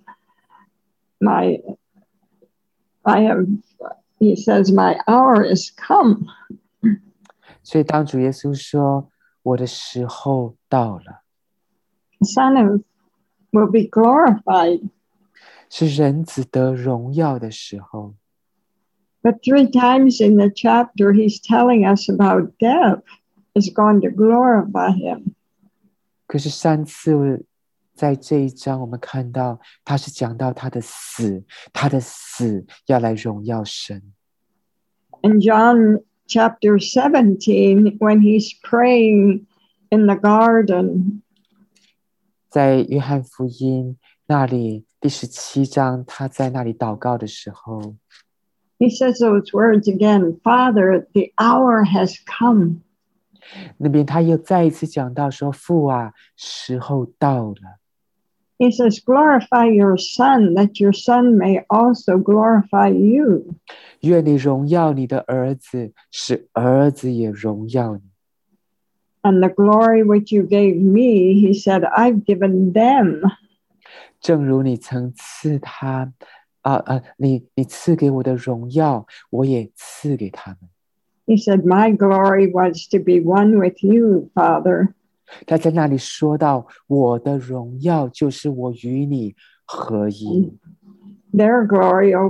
he says, my hour is come. 所以当主耶稣说我的时候到了， The Son will be glorified. 是人子得荣耀的时候。 But 3 times in the chapter, he's telling us about death is going to glorify him. 可是3次在这一章我们看到他是讲到他的死，他的死要来荣耀神。 In John chapter 17, when he's praying in the garden, 在约翰福音那里第17章，他在那里祷告的时候， he says those words again, Father, the hour has come. 那边他又再一次讲到说，父啊，时候到了。 He says, glorify your Son, that your Son may also glorify you. 愿你荣耀你的儿子，使儿子也荣耀你。 And the glory which you gave me, he said, I've given them. 正如你曾赐他，你赐给我的荣耀，我也赐给他们。 He said, my glory was to be one with you, Father. 他在那里说到，我的荣耀就是我与你合一。 Their glory will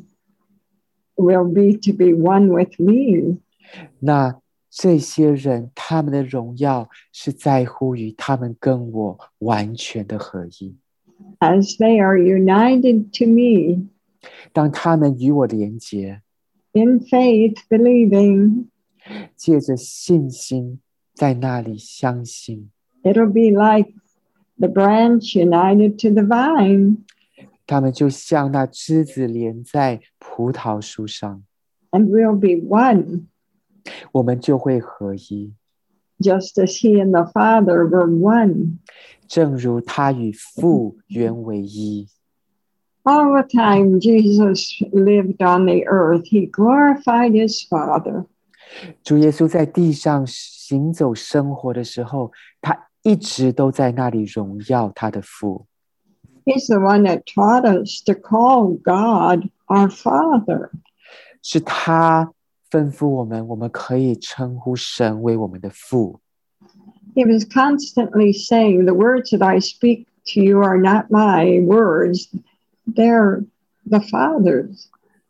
be to be one with me. 那这些人，他们的荣耀是在乎于他们跟我完全的合一。 As they are united to me, 当他们与我连结， in faith, believing, 借着信心在那里相信， it'll be like the branch united to the vine, 他们就像那枝子连在葡萄树上， and we'll be one, 我们就会合一， just as he and the Father were one. 正如他与父原为一。 All the time Jesus lived on the earth, he glorified his Father. 主耶稣在地上行走生活的时候，他一直都在那里荣耀他的父。 He's the one that taught us to call God our Father. 是他吩咐我们，我们可以称呼神为我们的父。 He was constantly saying, the words that I speak to you are not my words, they're the Father's.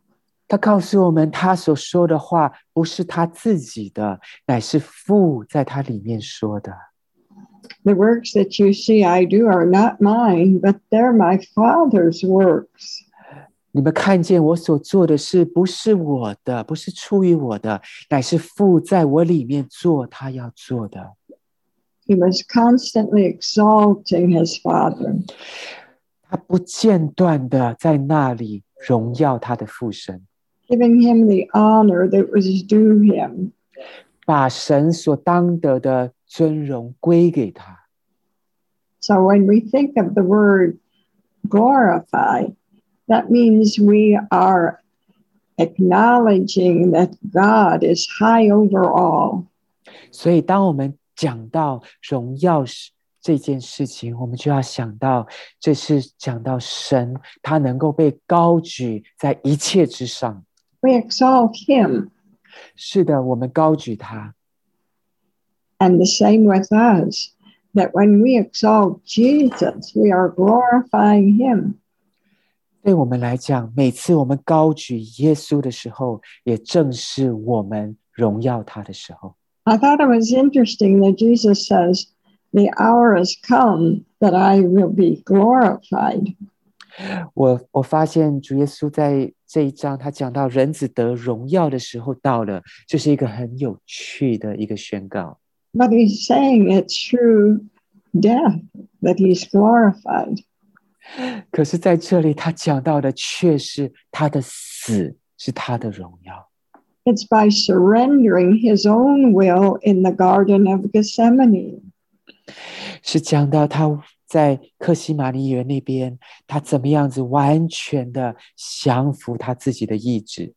他告诉我们，他所说的话不是他自己的，乃是父在他里面说的。 The works that you see I do are not mine, but they're my Father's works. 你们看见我所做的事，不是我的，不是出于我的，乃是父在我里面做他要做的。 He was constantly exalting his Father. 他不间断的在那里荣耀他的父神， giving him the honor that was due him. 把神所当得的尊荣归给他。 So when we think of the word glorify, that means we are acknowledging that God is high over all. 所以当我们讲到荣耀这件事情，我们就要想到，这是讲到神，他能够被高举在一切之上。 We exalt him. 是的，我们高举他。 And the same with us, that when we exalt Jesus, we are glorifying him. 对我们来讲，每次我们高举耶稣的时候，也正是我们荣耀他的时候。 I thought it was interesting that Jesus says, the hour has come that I will be glorified. 我发现主耶稣在这一章，他讲到人子得荣耀的时候到了，就是一个很有趣的一个宣告。 But he's saying it's through death that he's glorified. 可是在这里他讲到的却是他的死是他的荣耀。 It's by surrendering his own will in the Garden of Gethsemane. 是讲到他在客西马尼园那边，他怎么样子完全的降服他自己的意志。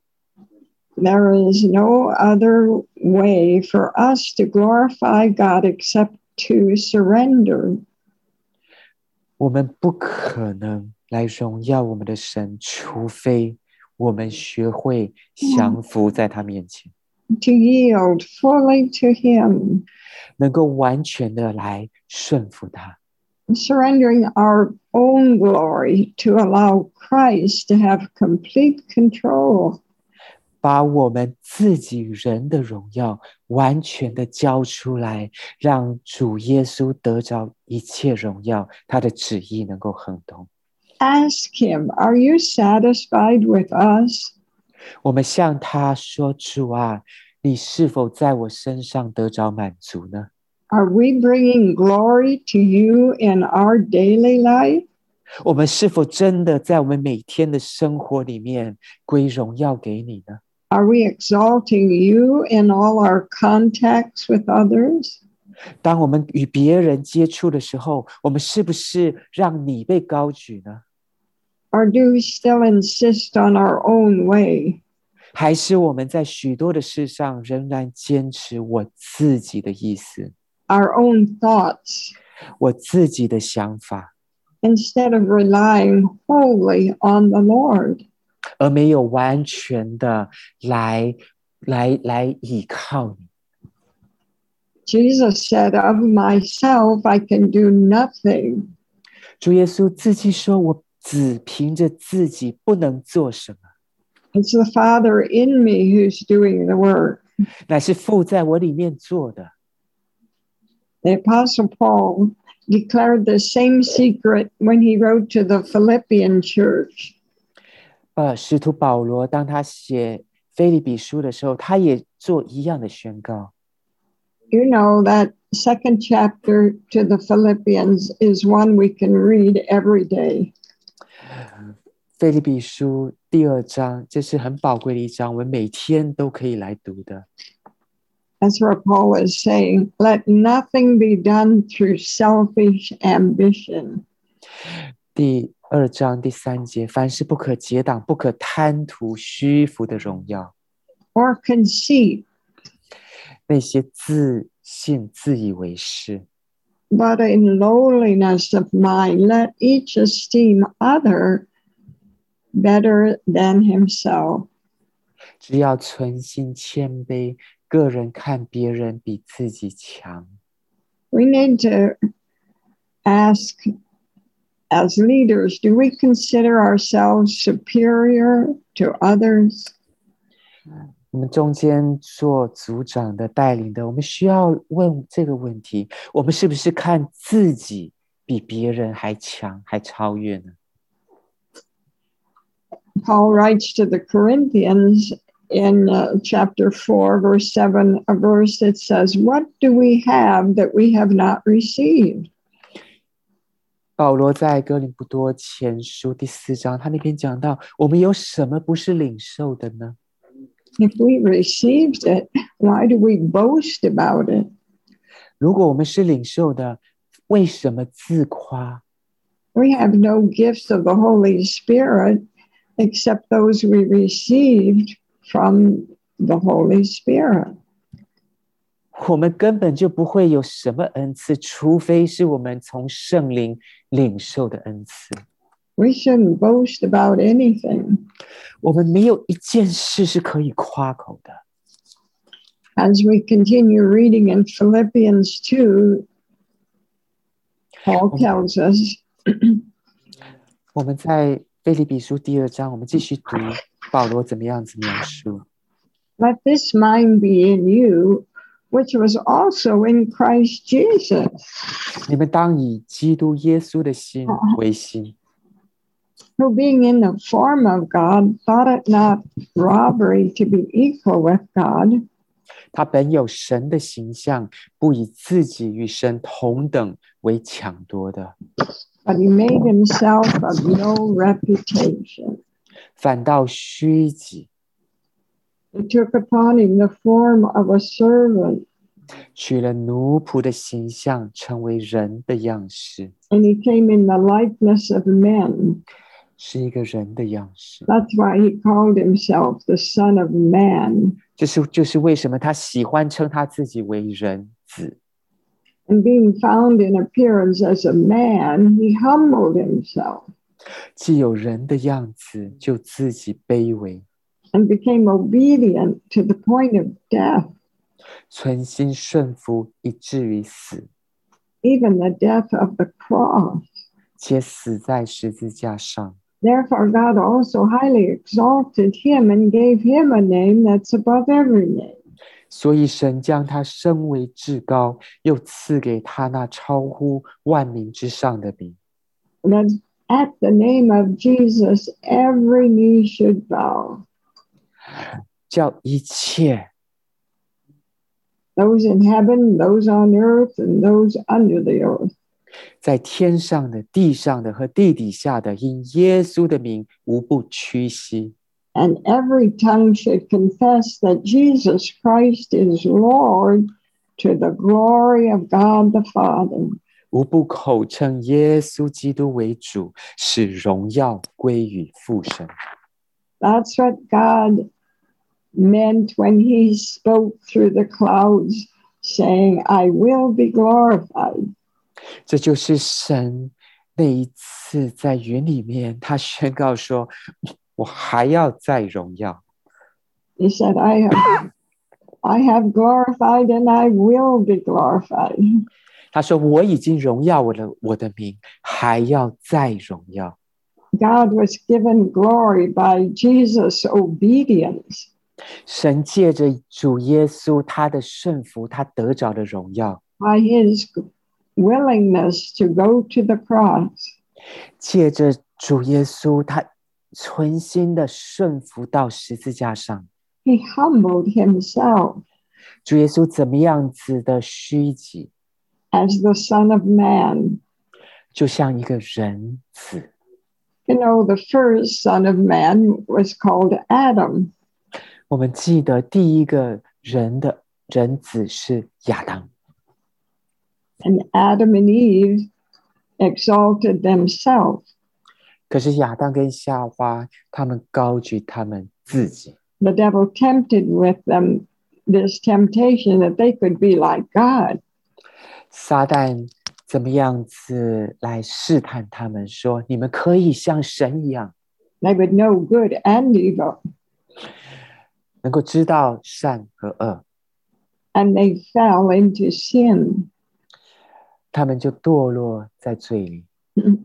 There is no other way for us to glorify God except to surrender. 我们不可能来荣耀我们的神，除非我们学会降服在他面前， to yield fully to him, 能够完全的来顺服他， surrendering our own glory to allow Christ to have complete control. 把我们自己人的荣耀完全的交出来，让主耶稣得着一切荣耀，他的旨意能够亨通。 Ask him, are you satisfied with us? 我们向他说，主啊，你是否在我身上得着满足呢？ Are we bringing glory to you in our daily life? 我们是否真的在我们每天的生活里面归荣耀给你呢？ Are we exalting you in all our contacts with others? 当我们与别人接触的时候，我们是不是让你被高举呢？ Or do we still insist on our own way? 还是我们在许多的事上仍然坚持我自己的意思， Our own thoughts, 我自己的想法， instead of relying wholly on the Lord? 而没有完全的来依靠你。 Jesus said, of myself, I can do nothing. 主耶稣自己说，我只凭着自己不能做什么， It's the Father in me who's doing the work. 乃是父在我里面做的。 The Apostle Paul declared the same secret when he wrote to the Philippian church. 使徒保罗当他写腓立比书的时候，他也做一样的宣告。 You know that second chapter to the Philippians is one we can read every day. 腓立比书第2章，这是很宝贵的一章，我们每天都可以来读的。 That's where Paul is saying, let nothing be done through selfish ambition. 第2章第3节，凡事不可结党，不可贪图虚浮的荣耀， or conceit, 那些自信自以为是， but in lowliness of mind, let each esteem other better than himself. 只要存心谦卑，个人看别人比自己强。 We need to ask, as leaders, do we consider ourselves superior to others? 我们中间做组长的、带领的，我们需要问这个问题：我们是不是看自己比别人还强、还超越呢？ Paul writes to the Corinthians in chapter 4, verse 7, a verse that says, "What do we have that we have not received?" 保罗在哥林多前书第4章，他那边讲到，我们有什么不是领受的呢？ If we received it, why do we boast about it? 如果我们是领受的，为什么自夸？ We have no gifts of the Holy Spirit except those we received from the Holy Spirit. 我们根本就不会有什么恩赐，除非是我们从圣灵领受的恩赐。 We shouldn't boast about anything. 我们没有一件事是可以夸口的。 As we continue reading in Philippians 2, Paul tells us, 我们在腓立比书第2章，我们继续读保罗怎么样子描述。 "Let this mind be in you, which was also in Christ Jesus." 你们当以基督耶稣的心为心， Who being in the form of God, thought it not robbery to be equal with God, 他本有神的形象，不以自己与神同等为抢夺的， but he made himself of no reputation. 反倒虚己， He took upon him the form of a servant, 取了奴仆的形象，成为人的样式， and he came in the likeness of men. 是一个人的样式。 That's why he called himself the Son of Man. 这就是为什么他喜欢称他自己为人子。 And being found in appearance as a man, he humbled himself 既有人的样子，就自己卑微， and became obedient to the point of death, 存心顺服，以至于死， even the death of the cross. 且死在十字架上。 Therefore, God also highly exalted him and gave him a name that's above every name. 所以神将他升为至高，又赐给他那超乎万民之上的名， That at the name of Jesus, every knee should bow. 叫一切 Those in heaven, those on earth, and those under the earth. 在天上的、地上的和地底下的，因耶稣的名，无不屈膝。 And every tongue should confess that Jesus Christ is Lord, to the glory of God the Father. 无不口称耶稣基督为主，使荣耀归于父神。 That's what God meant when he spoke through the clouds, saying, "I will be glorified." 这就是神那一次在云里面，他宣告说：“我还要再荣耀。” He said, I have glorified and I will be glorified. 他说：“我已经荣耀我的名，还要再荣耀。” God was given glory by Jesus' obedience. 神借着主耶稣他的顺服，他得着的荣耀， By his willingness to go to the cross. 借着主耶稣他存心的顺服到十字架上。 He humbled himself 主耶稣怎么样子的虚己， as the Son of Man. 就像一个人子。 You know, the first Son of Man was called Adam. 我们记得第一个人子是亚当， And Adam and Eve exalted themselves. 可是亚当跟夏娃他们高举他们自己。 The devil tempted with them this temptation that they could be like God. 撒旦怎么样子来试探他们，说你们可以像神一样， They would know good and evil. 能够知道善和恶， And they fell into sin. 他们就堕落在罪里。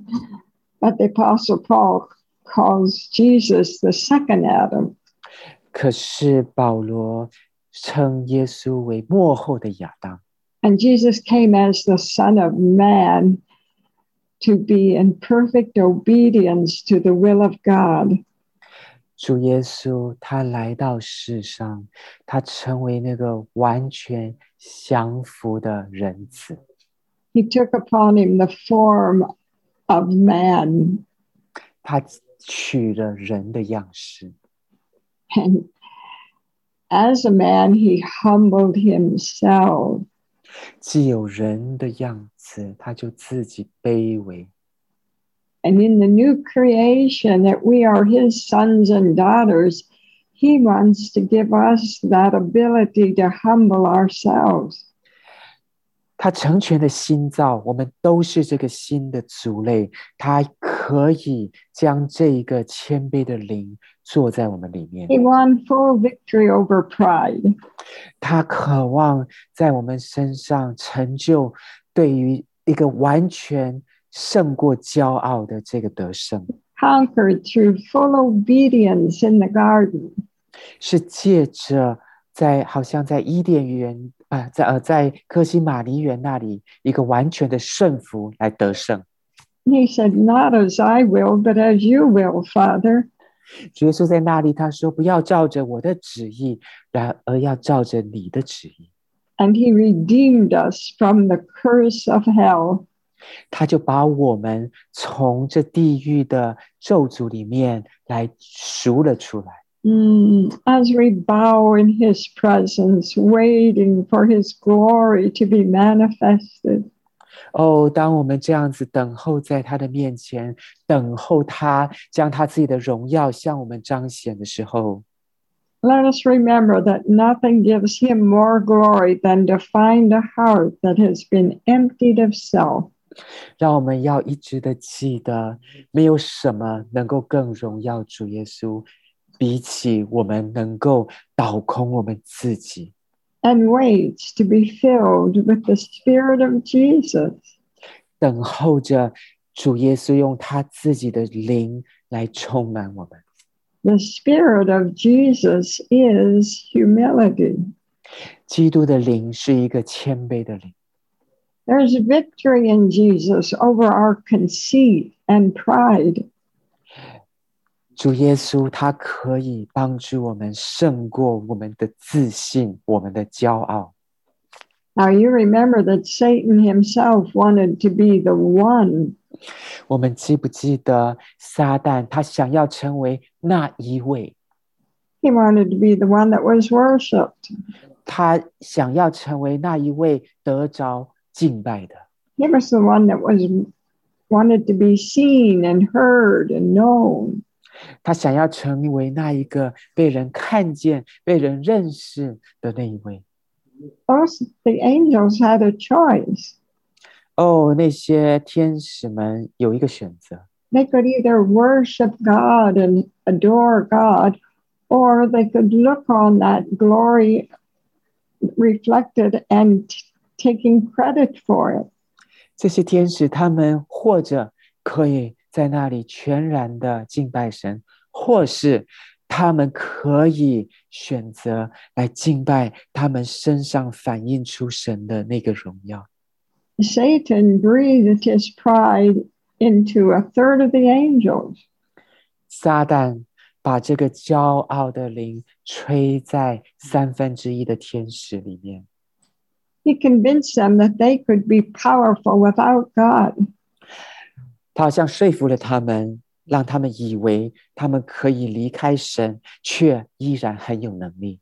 But the Apostle Paul calls Jesus the second Adam. 可是保罗称耶稣为末后的亚当。 And Jesus came as the Son of Man to be in perfect obedience to the will of God. 主耶稣他来到世上，他成为那个完全降服的人子。 He took upon him the form of man. 他取了人的样式。 And as a man, he humbled himself. 既有人的样子，他就自己卑微。 And in the new creation that we are his sons and daughters, he wants to give us that ability to humble ourselves. 他成全的新造，我们都是这个新的族类，他可以将这一个谦卑的灵坐在我们里面。 He won full victory over pride. 他渴望在我们身上成就对于一个完全胜过骄傲的这个得胜， Conquered through full obedience in the garden. 是借着好像在伊甸园在科西玛尼园那里一个完全的顺服来得胜。 He said, "Not as I will, but as you will, Father." 主耶稣在那里他说，不要照着我的旨意，而要照着你的旨意。 And he redeemed us from the curse of hell. 他就把我们从这地狱的咒诅里面来赎了出来。 As we bow in his presence, waiting for his glory to be manifested. 当我们这样子等候在他的面前，等候他将他自己的荣耀向我们彰显的时候， Let us remember that nothing gives him more glory than to find a heart that has been emptied of self. 让我们要一直的记得，没有什么能够更荣耀主耶稣，比起我们能够倒空我们自己。 And waits to be filled with the Spirit of Jesus. 等候着主耶稣用他自己的灵来充满我们。 The Spirit of Jesus is humility. 基督的灵是一个谦卑的灵。 There's victory in Jesus over our conceit and pride. 主耶稣他可以帮助我们胜过我们的自信，我们的骄傲。 Now you remember that Satan himself wanted to be the one. 我们记不记得撒旦他想要成为那一位？ He wanted to be the one that was worshipped. 他想要成为那一位得着敬拜的。 He was the one that wanted to be seen and heard and known. 他想要成为那一个被人看见、被人认识的那一位。 The angels had a choice. 那些天使们有一个选择， They could either worship God and adore God, or they could look on that glory reflected and taking credit for it. 这些天使他们或者可以在那里全然的敬拜神，或是他们可以选择来敬拜他们身上反映出神的那个荣耀。 Satan breathed his pride into a third of the angels. 撒旦把这个骄傲的灵吹在1/3的天使里面。 He convinced them that they could be powerful without God. 他好像说服了他们，让他们以为他们可以离开神，却依然很有能力。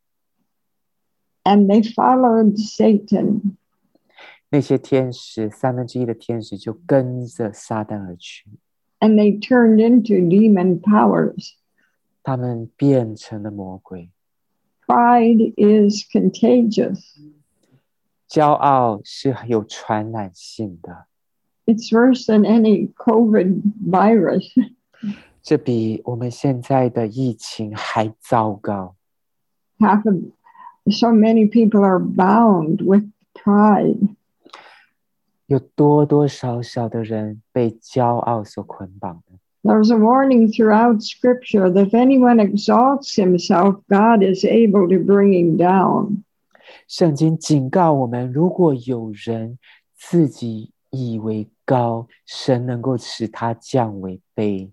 And they followed Satan. 那些天使1/3的天使就跟着撒旦而去， And they turned into demon powers. 他们变成了魔鬼。 Pride is contagious. 骄傲是有传染性的， It's worse than any COVID virus. 这比我们现在的疫情还糟糕。 So many people are bound with pride. 有多多少少的人被骄傲所捆绑的。 There's a warning throughout Scripture that if anyone exalts himself, God is able to bring him down. 圣经警告我们，如果有人自己以为高，神能够使他降为卑。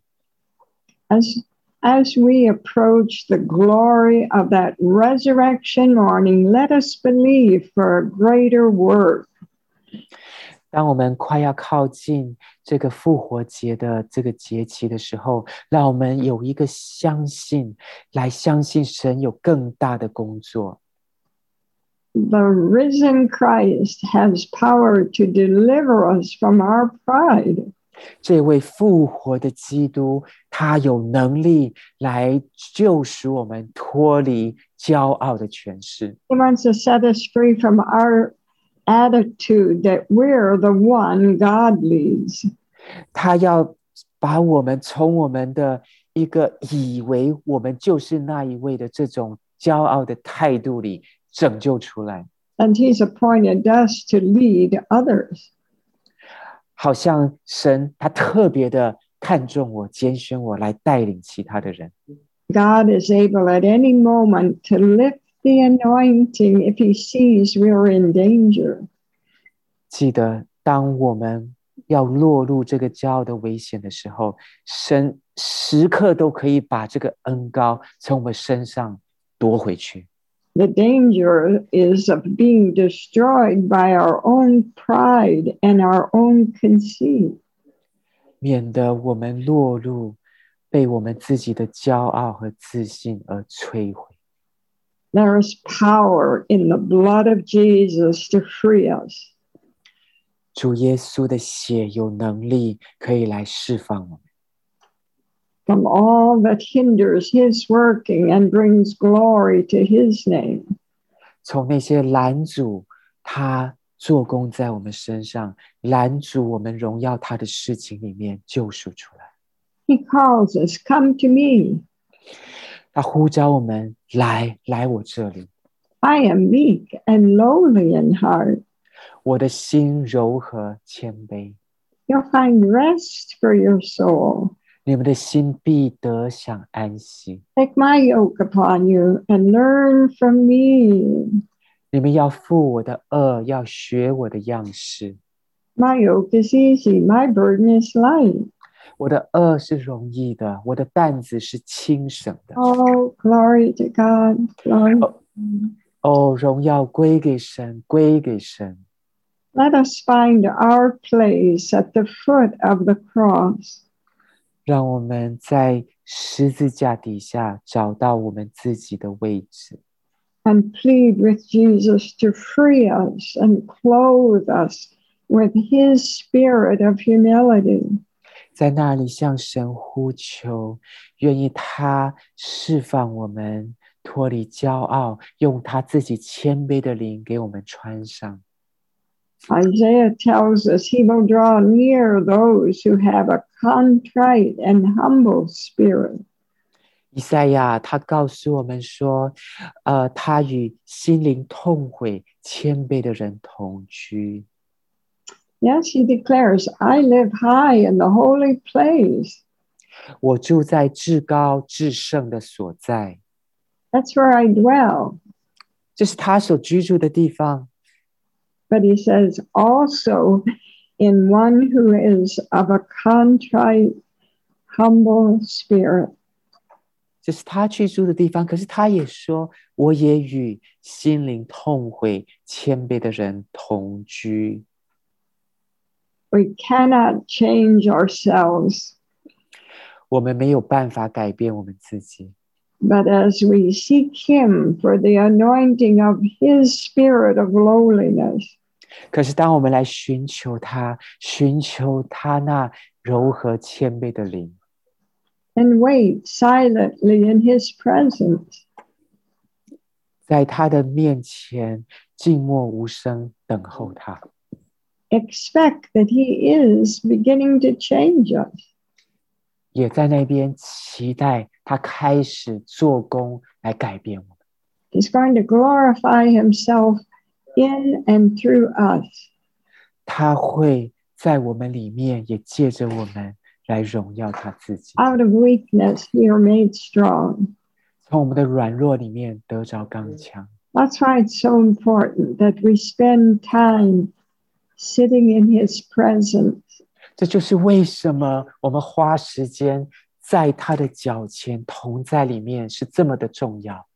As we approach the glory of that resurrection morning, let us believe for a greater work. 当我们快要靠近这个复活节的这个节期的时候，让我们有一个相信，来相信神有更大的工作。 The risen Christ has power to deliver us from our pride. 这位复活的基督，他有能力来救赎我们，脱离骄傲的权势。 He wants to set us free from our attitude that we're the one God leads. 他要把我们从我们的一个以为我们就是那一位的这种骄傲的态度里拯救出来。 And he's appointed us to lead others. 好像神他特别的看重我，拣选我来带领其他的人。 God is able at any moment to lift the anointing if he sees we are in danger. 记得当我们要落入这个骄傲的危险的时候，神时刻都可以把这个恩膏从我们身上夺回去。 The danger is of being destroyed by our own pride and our own conceit. 免得我们落入被我们自己的骄傲和自信而摧毁。 There is power in the blood of Jesus to free us. 主耶稣的血有能力可以来释放我们。 From all that hinders his working and brings glory to his name. 从那些拦阻他做工在我们身上，拦阻我们荣耀他的事情里面救赎出来。 He calls us, come to me. 他呼召我们来我这里。 I am meek and lowly in heart. 我的心柔和谦卑。 You'll find rest for your soul. 你们的心必得享安息。 Take my yoke upon you and learn from me. 你们要负我的轭，要学我的样式。 My yoke is easy, my burden is light. 我的轭是容易的，我的担子是轻省的。 Oh, glory to God. Glory. 哦，荣耀归给神，归给神。 Let us find our place at the foot of the cross. 让我们在十字架底下找到我们自己的位置。 And plead with Jesus to free us and clothe us with his spirit of humility. 在那里向神呼求，愿意他释放我们，脱离骄傲，用他自己谦卑的灵给我们穿上。 Isaiah tells us he will draw near those who have a contrite and humble spirit. 以赛亚他告诉我们说，他与心灵痛悔、谦卑的人同居。 Yes, he declares, I live high in the holy place. 我住在至高至圣的所在。 That's where I dwell. 这是他所居住的地方。 But he says also in one who is of a contrite, humble spirit. 这是他居住的地方，可是他也说，我也与心灵痛悔、谦卑的人同居。 We cannot change ourselves. 我们没有办法改变我们自己。 But as we seek him for the anointing of his spirit of lowliness. 可是当我们来寻求他那柔和谦卑的灵。 And wait silently in his presence. 在他的面前静默无声等候他。 Expect that he is beginning to change us. 也在那边期待他开始做工来改变我们。 He's going to glorify himself in and through us. 他会在我们里面也借着我们来荣耀他自己。 Out of weakness, we are made strong. 从我们的软弱里面得着刚强。 That's why it's so important that we spend time sitting in his presence. 这就是为什么我们花时间在他的脚前同在里面是这么的重要。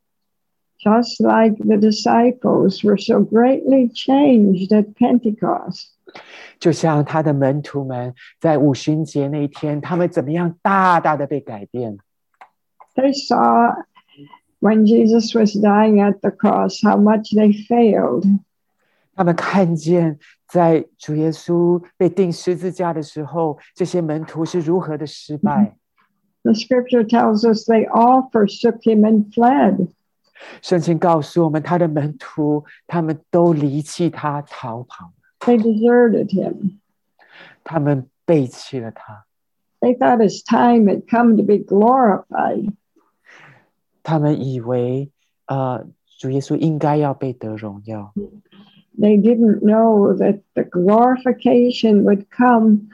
Just like the disciples were so greatly changed at Pentecost. 就像他的门徒们在五旬节那一天，他们怎么样大大的被改变。 They saw when Jesus was dying at the cross how much they failed. 他们看见在主耶稣被钉十字架的时候，这些门徒是如何的失败。 The scripture tells us they all forsook him and fled. 圣经告诉我们，他的门徒他们都离弃他逃跑， They deserted him. 他们背弃了他， They thought his time had come to be glorified. 他们以为主耶稣应该要被得荣耀。 They didn't know that the glorification would come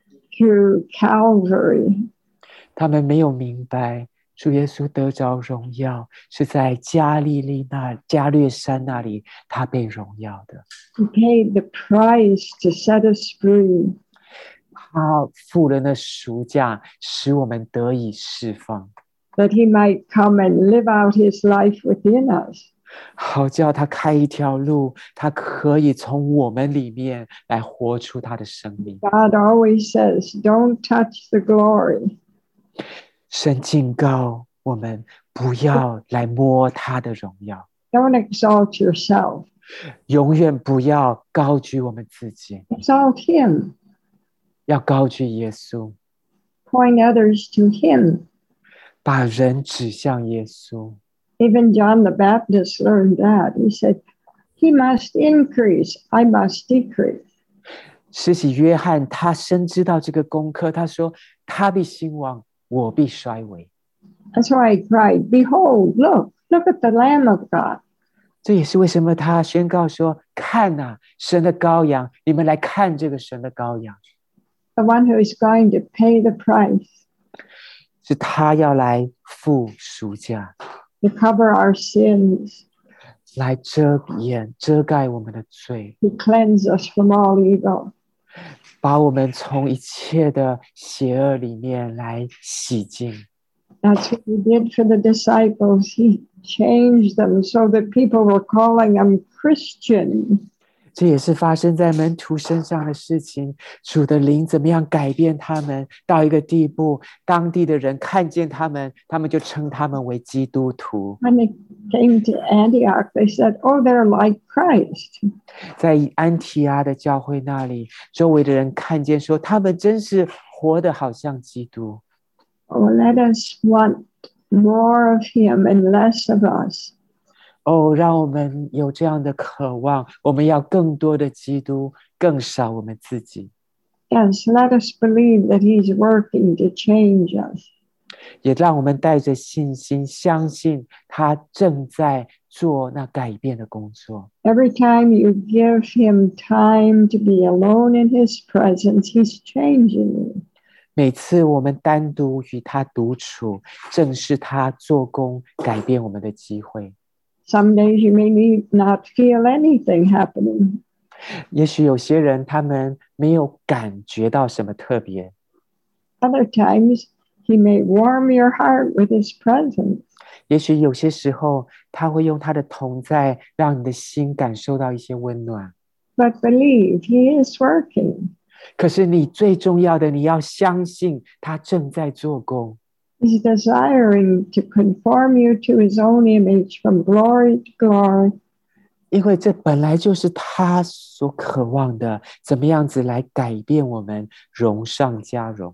through Calvary. 他们没有明白主耶稣得着荣耀是在加略山那里他被荣耀的。 He paid the price to set us free. 他付了那赎价，使我们得以释放， That he might come and live out his life within us. 好叫他开一条路，他可以从我们里面来活出他的生命。 God always says, don't touch the glory. 神警告我们不要来摸他的荣耀， Don't exalt yourself. 永远不要高举我们自己， Exalt him. 要高举耶稣， Point others to him. 把人指向耶稣。 Even John the Baptist learned that. He said, he must increase, I must decrease. 施洗约翰他深知道这个功课，他说他必兴旺，我必衰微。 That's why he cried, behold, look at the Lamb of God. 这也是为什么他宣告说，看啊，神的羔羊，你们来看这个神的羔羊， The one who is going to pay the price 是他要来付赎价， to cover our sins, 来遮盖我们的罪， to cleanse us from all evil. 把我们从一切的邪恶里面来洗净。 That's what he did for the disciples. He changed them so that people were calling them Christian. 这也是发生在门徒身上的事情。主的灵怎么样改变他们到一个地步，当地的人看见他们，他们就称他们为基督徒。 When they came to Antioch, they said, oh, they're like Christ. 在安提阿的教会那里，周围的人看见说，他们真是活得好像基督。 Oh, let us want more of him and less of us. 哦，让我们有这样的渴望，我们要更多的基督，更少我们自己。 Yes, let us believe that he's working to change us. 也让我们带着信心，相信他正在做那改变的工作。 Every time you give him time to be alone in his presence, he's changing you. 每次我们单独与他独处，正是他做工改变我们的机会。 Some days you may not feel anything happening. 也许有些人他们没有感觉到什么特别， Other times he may warm your heart with his presence. 也许有些时候他会用他的同在，让你的心感受到一些温暖。 But believe he is working. 可是你最重要的，你要相信他正在做工。 He's desiring to conform you to his own image from glory to glory. 因为这本来就是他所渴望的，怎么样子来改变我们，荣上加荣。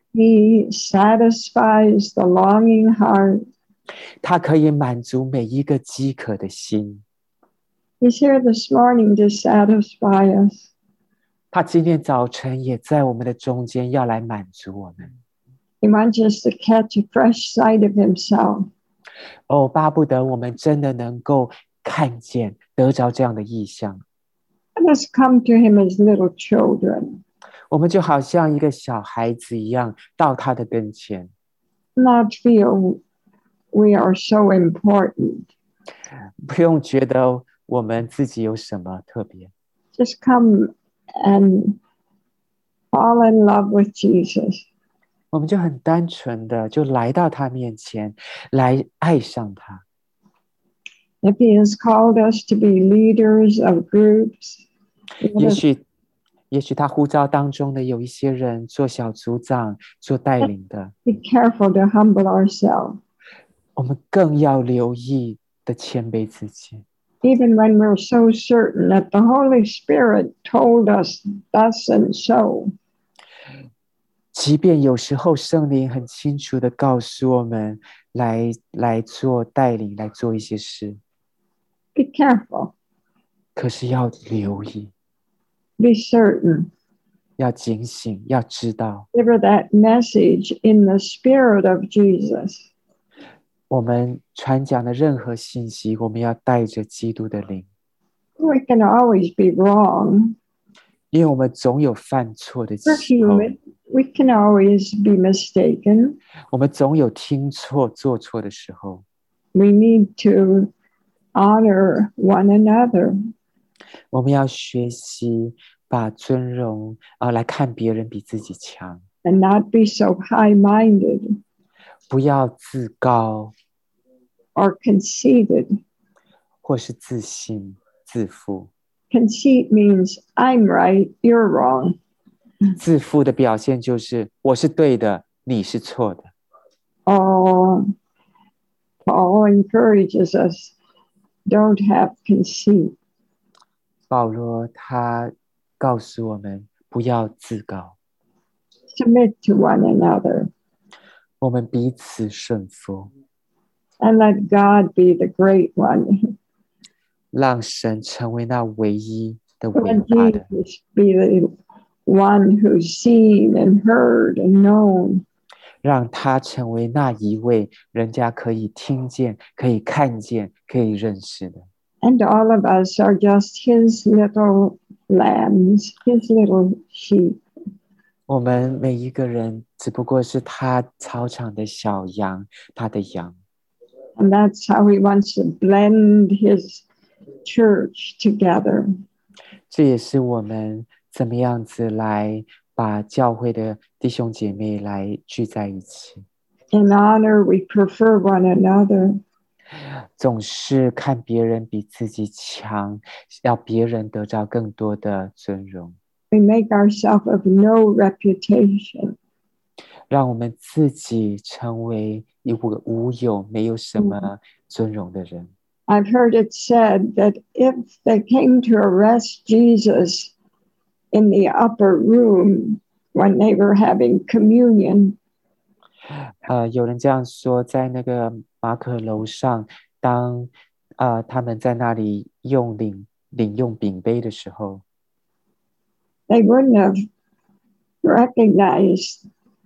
He satisfies the longing heart. 他可以满足每一个饥渴的心。 He's here this morning to satisfy us. 他今天早晨也在我们的中间，要来满足我们。 He wants us to catch a fresh sight of himself. 哦，巴不得我们真的能够看见，得着这样的意象。 Let us come to him as little children. 我们就好像一个小孩子一样，到他的跟前， not feel we are so important. 不用觉得我们自己有什么特别， Just come and fall in love with Jesus. 我们就很单纯的就来到他面前，来爱上他。 If he has called us to be leaders of groups, let 也 us 许他呼召当中的有一些人做小组长、做带领的， be careful to humble ourselves. 我们更要留意的谦卑自己。 Even when we're so certain that the Holy Spirit told us thus and so, 即便有时候圣灵很清楚的告诉我们来做带领，来做一些事， be careful, 可是要留意， be certain. 要警醒，要知道 Deliver that message in the Spirit of Jesus. 我们传讲的任何信息，我们要带着基督的灵， We can always be wrong. 因为我们总有犯错的 We're 时候， human. We can always be mistaken. 我们总有听错、做错的时候。 We need to honor one another. 我们要学习把尊荣来看别人比自己强， And not be so high-minded 不要自高 or conceited. 或是自信、自负。 Conceit means I'm right, you're wrong. 自负的表现就是我是对的，你是错的。 Oh, Paul encourages us, don't have conceit. 保罗他告诉我们不要自高， Submit to one another 我们彼此顺服， and let God be the great one. 让神成为那唯一的伟 Let 大的， Jesus be the one who's seen and heard and known. 让他成为那一位人家可以听见、可以看见、可以认识的。 And all of us are just his little lambs, his little sheep. 我们每一个人只不过是他操场的小羊，他的羊。 And that's how he wants to blend his church together. 这也是我们怎么样子来把教会的弟兄姐妹来聚在一起。 In honor, we prefer one another. 总是看别人比自己强，要别人得到更多的尊荣， We make ourselves of no reputation. 让我们自己成为一个无有、没有什么尊荣的人。 I've heard it said that if they came to arrest Jesus in the upper room when they were having communion, 有人这样说，在那个马可楼上，当他们在那里领用饼杯的时候， they wouldn't have recognized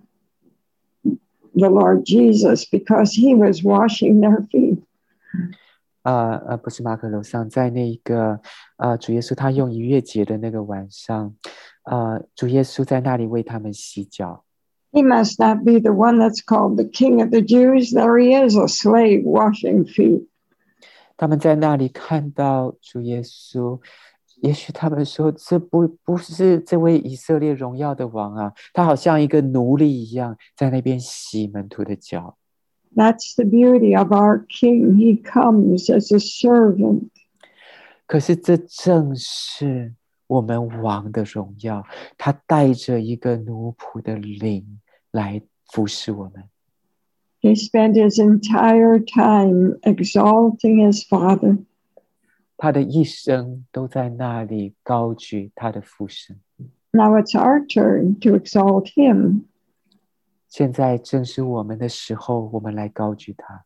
the Lord Jesus because he was washing their feet. 不是马可楼上，在那个主耶稣他用逾越节的那个晚上，主耶稣在那里为他们洗脚。 He must not be the one that's called the King of the Jews. There he is, a slave washing feet. 他们在那里看到主耶稣，也许他们说这不是这位以色列荣耀的王啊，他好像一个奴隶一样，在那边洗门徒的脚。 That's the beauty of our King. He comes as a servant. 可是这正是我们王的荣耀，他带着一个奴仆的灵来服侍我们。 He spent his entire time exalting his Father. 他的一生都在那里高举他的父神。 Now it's our turn to exalt him. 现在正是我们的时候，我们来高举他。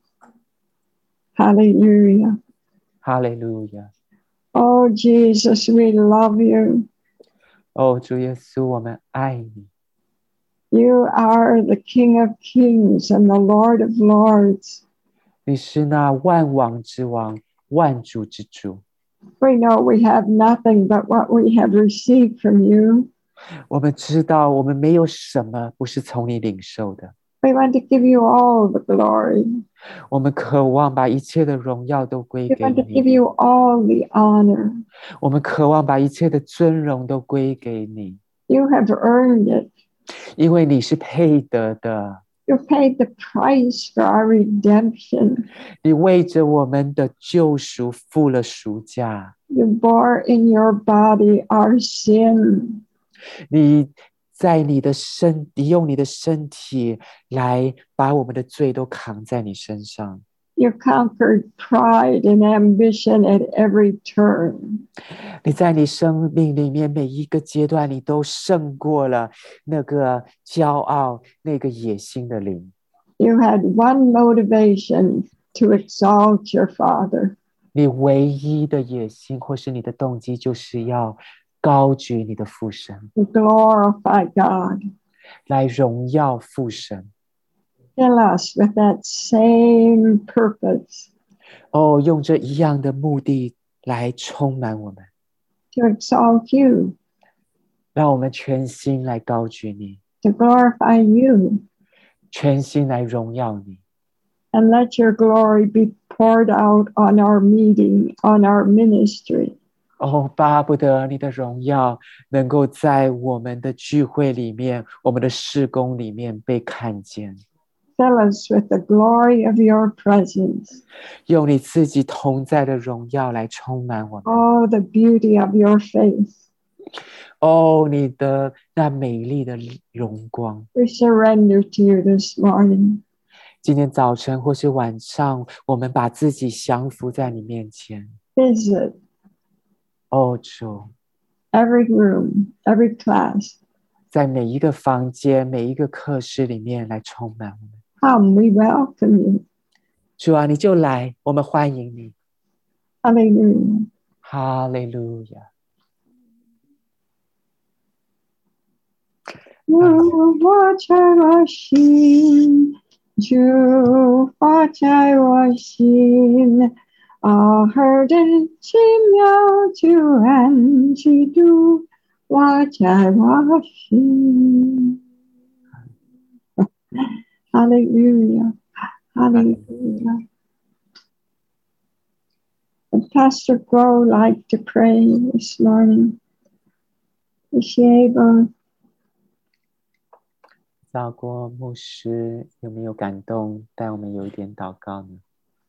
Hallelujah. 哈利路亚！ Oh, Jesus, we love you. 哦，主耶稣，我们爱你。 You are the King of Kings and the Lord of Lords. 你是那万王之王，万主之主。 We know we have nothing but what we have received from you. 我们知道我们没有什么不是从你领受的。 We want to give you all the glory. 我们渴望把一切的荣耀都归 We 给 want to give 你。 you all the honor. 我们渴望把一切的尊荣都归给你， You have earned it. 因为你是配得的。 You paid the price for our redemption. 你为着我们的救赎付了赎价。 You bore in your body our sin. 你用你的身体来把我们的罪都扛在你身上。 You conquered pride and ambition at every turn. 你在你生命里面每一个阶段，你都胜过了那个骄傲、那个野心的灵。 You had one motivation to exalt your Father. 你唯一的野心或是你的动机，就是要高举你的父神， To glorify God. 来荣耀父神。 Fill us with that same purpose 哦，用这一样的目的来充满我们， to exalt you, 让我们全心来高举你， to glorify you, 全心来荣耀你。 and let your glory be poured out on our meeting, on our ministry. 哦，巴不得你的荣耀能够在我们的聚会里面，我们的事工里面被看见。 Fill us with the glory of your presence. 用你自己同在的荣耀来充满我们。 Oh, the beauty of your face. 哦，你的那美丽的荣光。 We surrender to you this morning. 今天早晨或是晚上，我们把自己降服在你面前。 Visit 哦，主， every room, every class. 在每一个房间、每一个课室里面来充满我们。 Come, we welcome you. 主啊，你就来，我们欢迎你。 Hallelujah. 哈利路亚。 我在我心，主放在我心，何等奇妙，主恩基督，我在我心。Hallelujah. Hallelujah. And Pastor Grow liked to pray this morning. Is she able? 赵国牧师有没有感动带我们有一点祷告呢？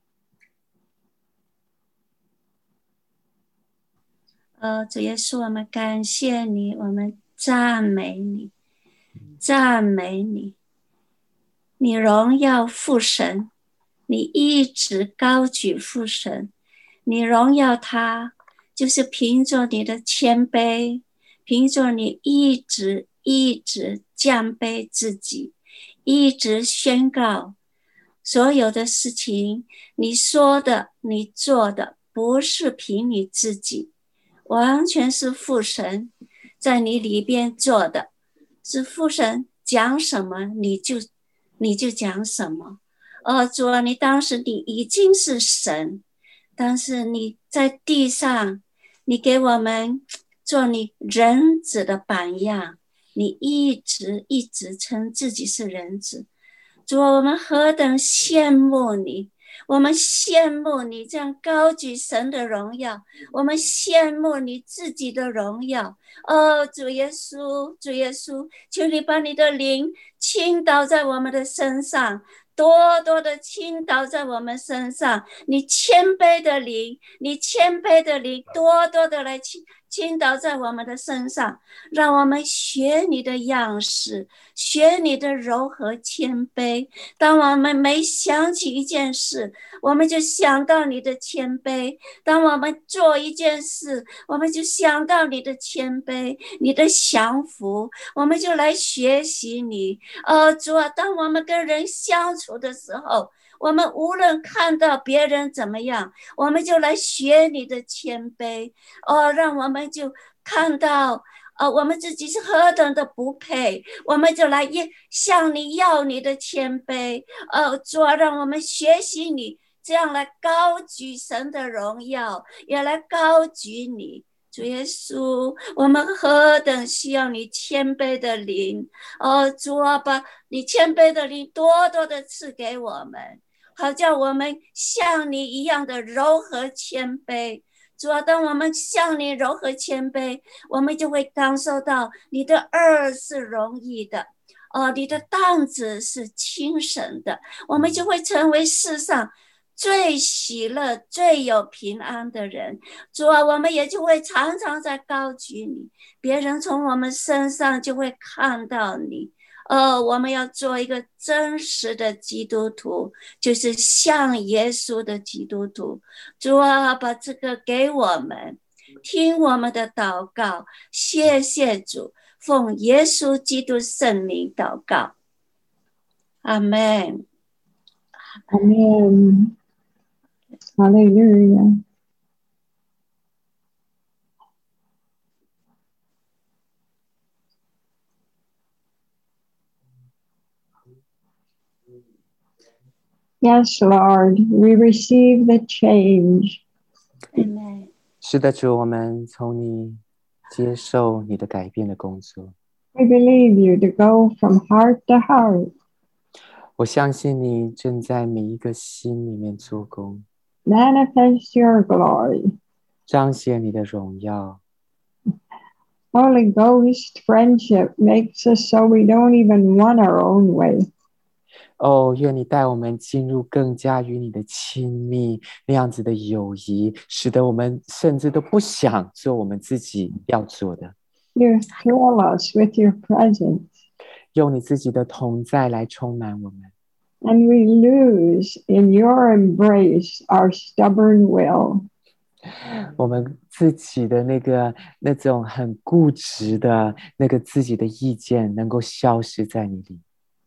主耶稣，我们感谢你，我们赞美你，赞美你。你荣耀父神，你一直高举父神，你荣耀他，就是凭着你的谦卑，凭着你一直降卑自己，一直宣告所有的事情，你说的，你做的，不是凭你自己，完全是父神在你里边做的，是父神讲什么你就讲什么。主啊，你当时你已经是神，但是你在地上，你给我们做你人子的榜样，你一直称自己是人子。主啊，我们何等羡慕你，我们羡慕你这样高举神的荣耀，我们羡慕你自己的荣耀。主耶稣，主耶稣，求你把你的灵倾倒在我们的身上，多多的倾倒在我们身上，你谦卑的灵，多多的来倾倒在我们的身上，让我们学你的样式，学你的柔和谦卑。当我们每想起一件事，我们就想到你的谦卑；当我们做一件事，我们就想到你的谦卑，你的降服，我们就来学习你。主啊，当我们跟人相处的时候，我们无论看到别人怎么样，我们就来学你的谦卑。让我们就看到我们自己是何等的不配，我们就来向你要你的谦卑。主啊，让我们学习你，这样来高举神的荣耀，也来高举你。 主耶稣，我们何等需要你谦卑的灵主啊，把你谦卑的灵多多的赐给我们，好叫我们像你一样的柔和谦卑。主啊，当我们向你柔和谦卑，我们就会感受到你的恶是容易的你的担子是轻省的，我们就会成为世上最喜乐最有平安的人。主啊，我们也就会常常在高举你，别人从我们身上就会看到你我们要做一个真实的基督徒，就是像耶稣的基督徒。主啊，把这个给我们，听我们的祷告，谢谢主，奉耶稣基督圣名祷告，阿们。 Amen. Hallelujah. Yes, Lord, we receive the change. Amen. 是的，主，我们从你接受你的改变的工作。 We believe you to go from heart to heart. 我相信你正在每一个心里面做工， Manifest your glory. 彰显你的荣耀。 Holy Ghost friendship makes us so we don't even want our own way. 哦，愿你带我们进入更加与你的亲密那样子的友谊，使得我们甚至都不想做我们自己要做的。 You fill us with your presence, 用你自己的同在来充满我们， and we lose in your embrace our stubborn will. 我们自己的那种很固执的那个自己的意见能够消失在你里。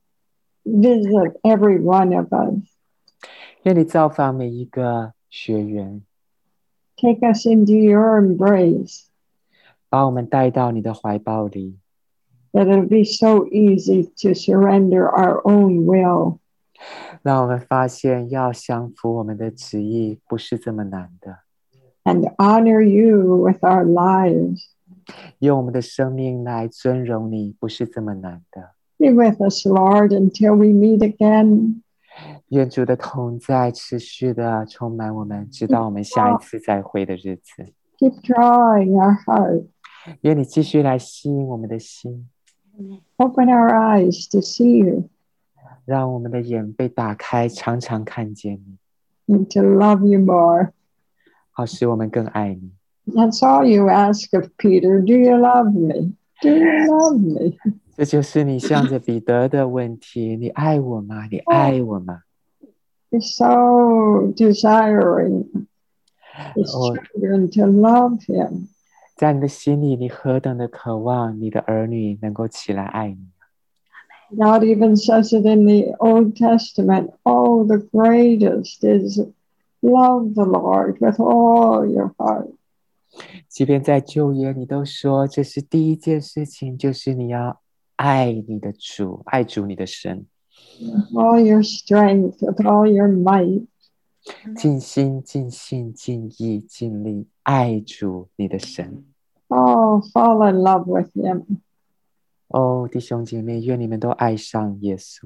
Visit every one of us. 愿你造访每一个学员， Take us into your embrace, 把我们带到你的怀抱里， that it'll be so easy to surrender our own will. 让我们发现要降服我们的旨意不是这么难的， And honor you with our lives. 用我们的生命来尊荣你不是这么难的。 Be with us, Lord, until we meet again. 愿主的同在持续的充满我们，直到我们下一次再会的日子。 Keep drawing our heart. 愿你继续来吸引我们的心， Open our eyes to see you 让我们的眼被打开，常常看见你， and to love you more. 好使我们更爱你。 That's all you ask of Peter. Do you love me? Do you love me? 这就是你向着彼得的问题：你爱我吗？你爱我吗？ He's so desiring his children to love him. 在你的心里，你何等的渴望你的儿女能够起来爱你。 God even says it in the Old Testament. Oh, the greatest is love the Lord with all your heart. 即便在旧约，你都说这是第一件事情，就是你要爱你的主，爱主你的神， With all your strength, with all your might. 尽心、尽性、尽意、尽力爱主你的神。 Oh, fall in love with him. 哦，弟兄姐妹，愿你们都爱上耶稣。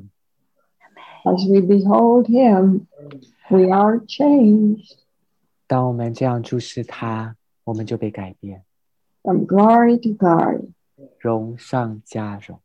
As we behold him, we are changed 当我们这样注视他，我们就被改变， from glory to glory. 荣上加荣。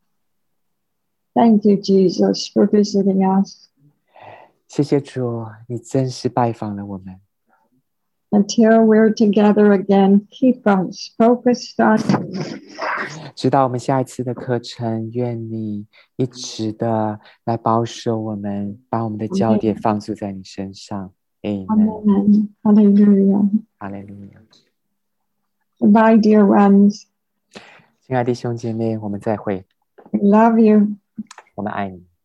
Thank you, Jesus, for visiting us. 谢谢主，你真是拜访了我们。 Until we're together again, keep us focused on you. 直到我们下一次的课程，愿你一直的来保守我们，把我们的焦点放注在你身上。Amen。 Amen. Hallelujah. 哈利路亚。 Goodbye, dear ones. 亲爱的弟兄姐妹，我们再会， We love you. 我们爱你。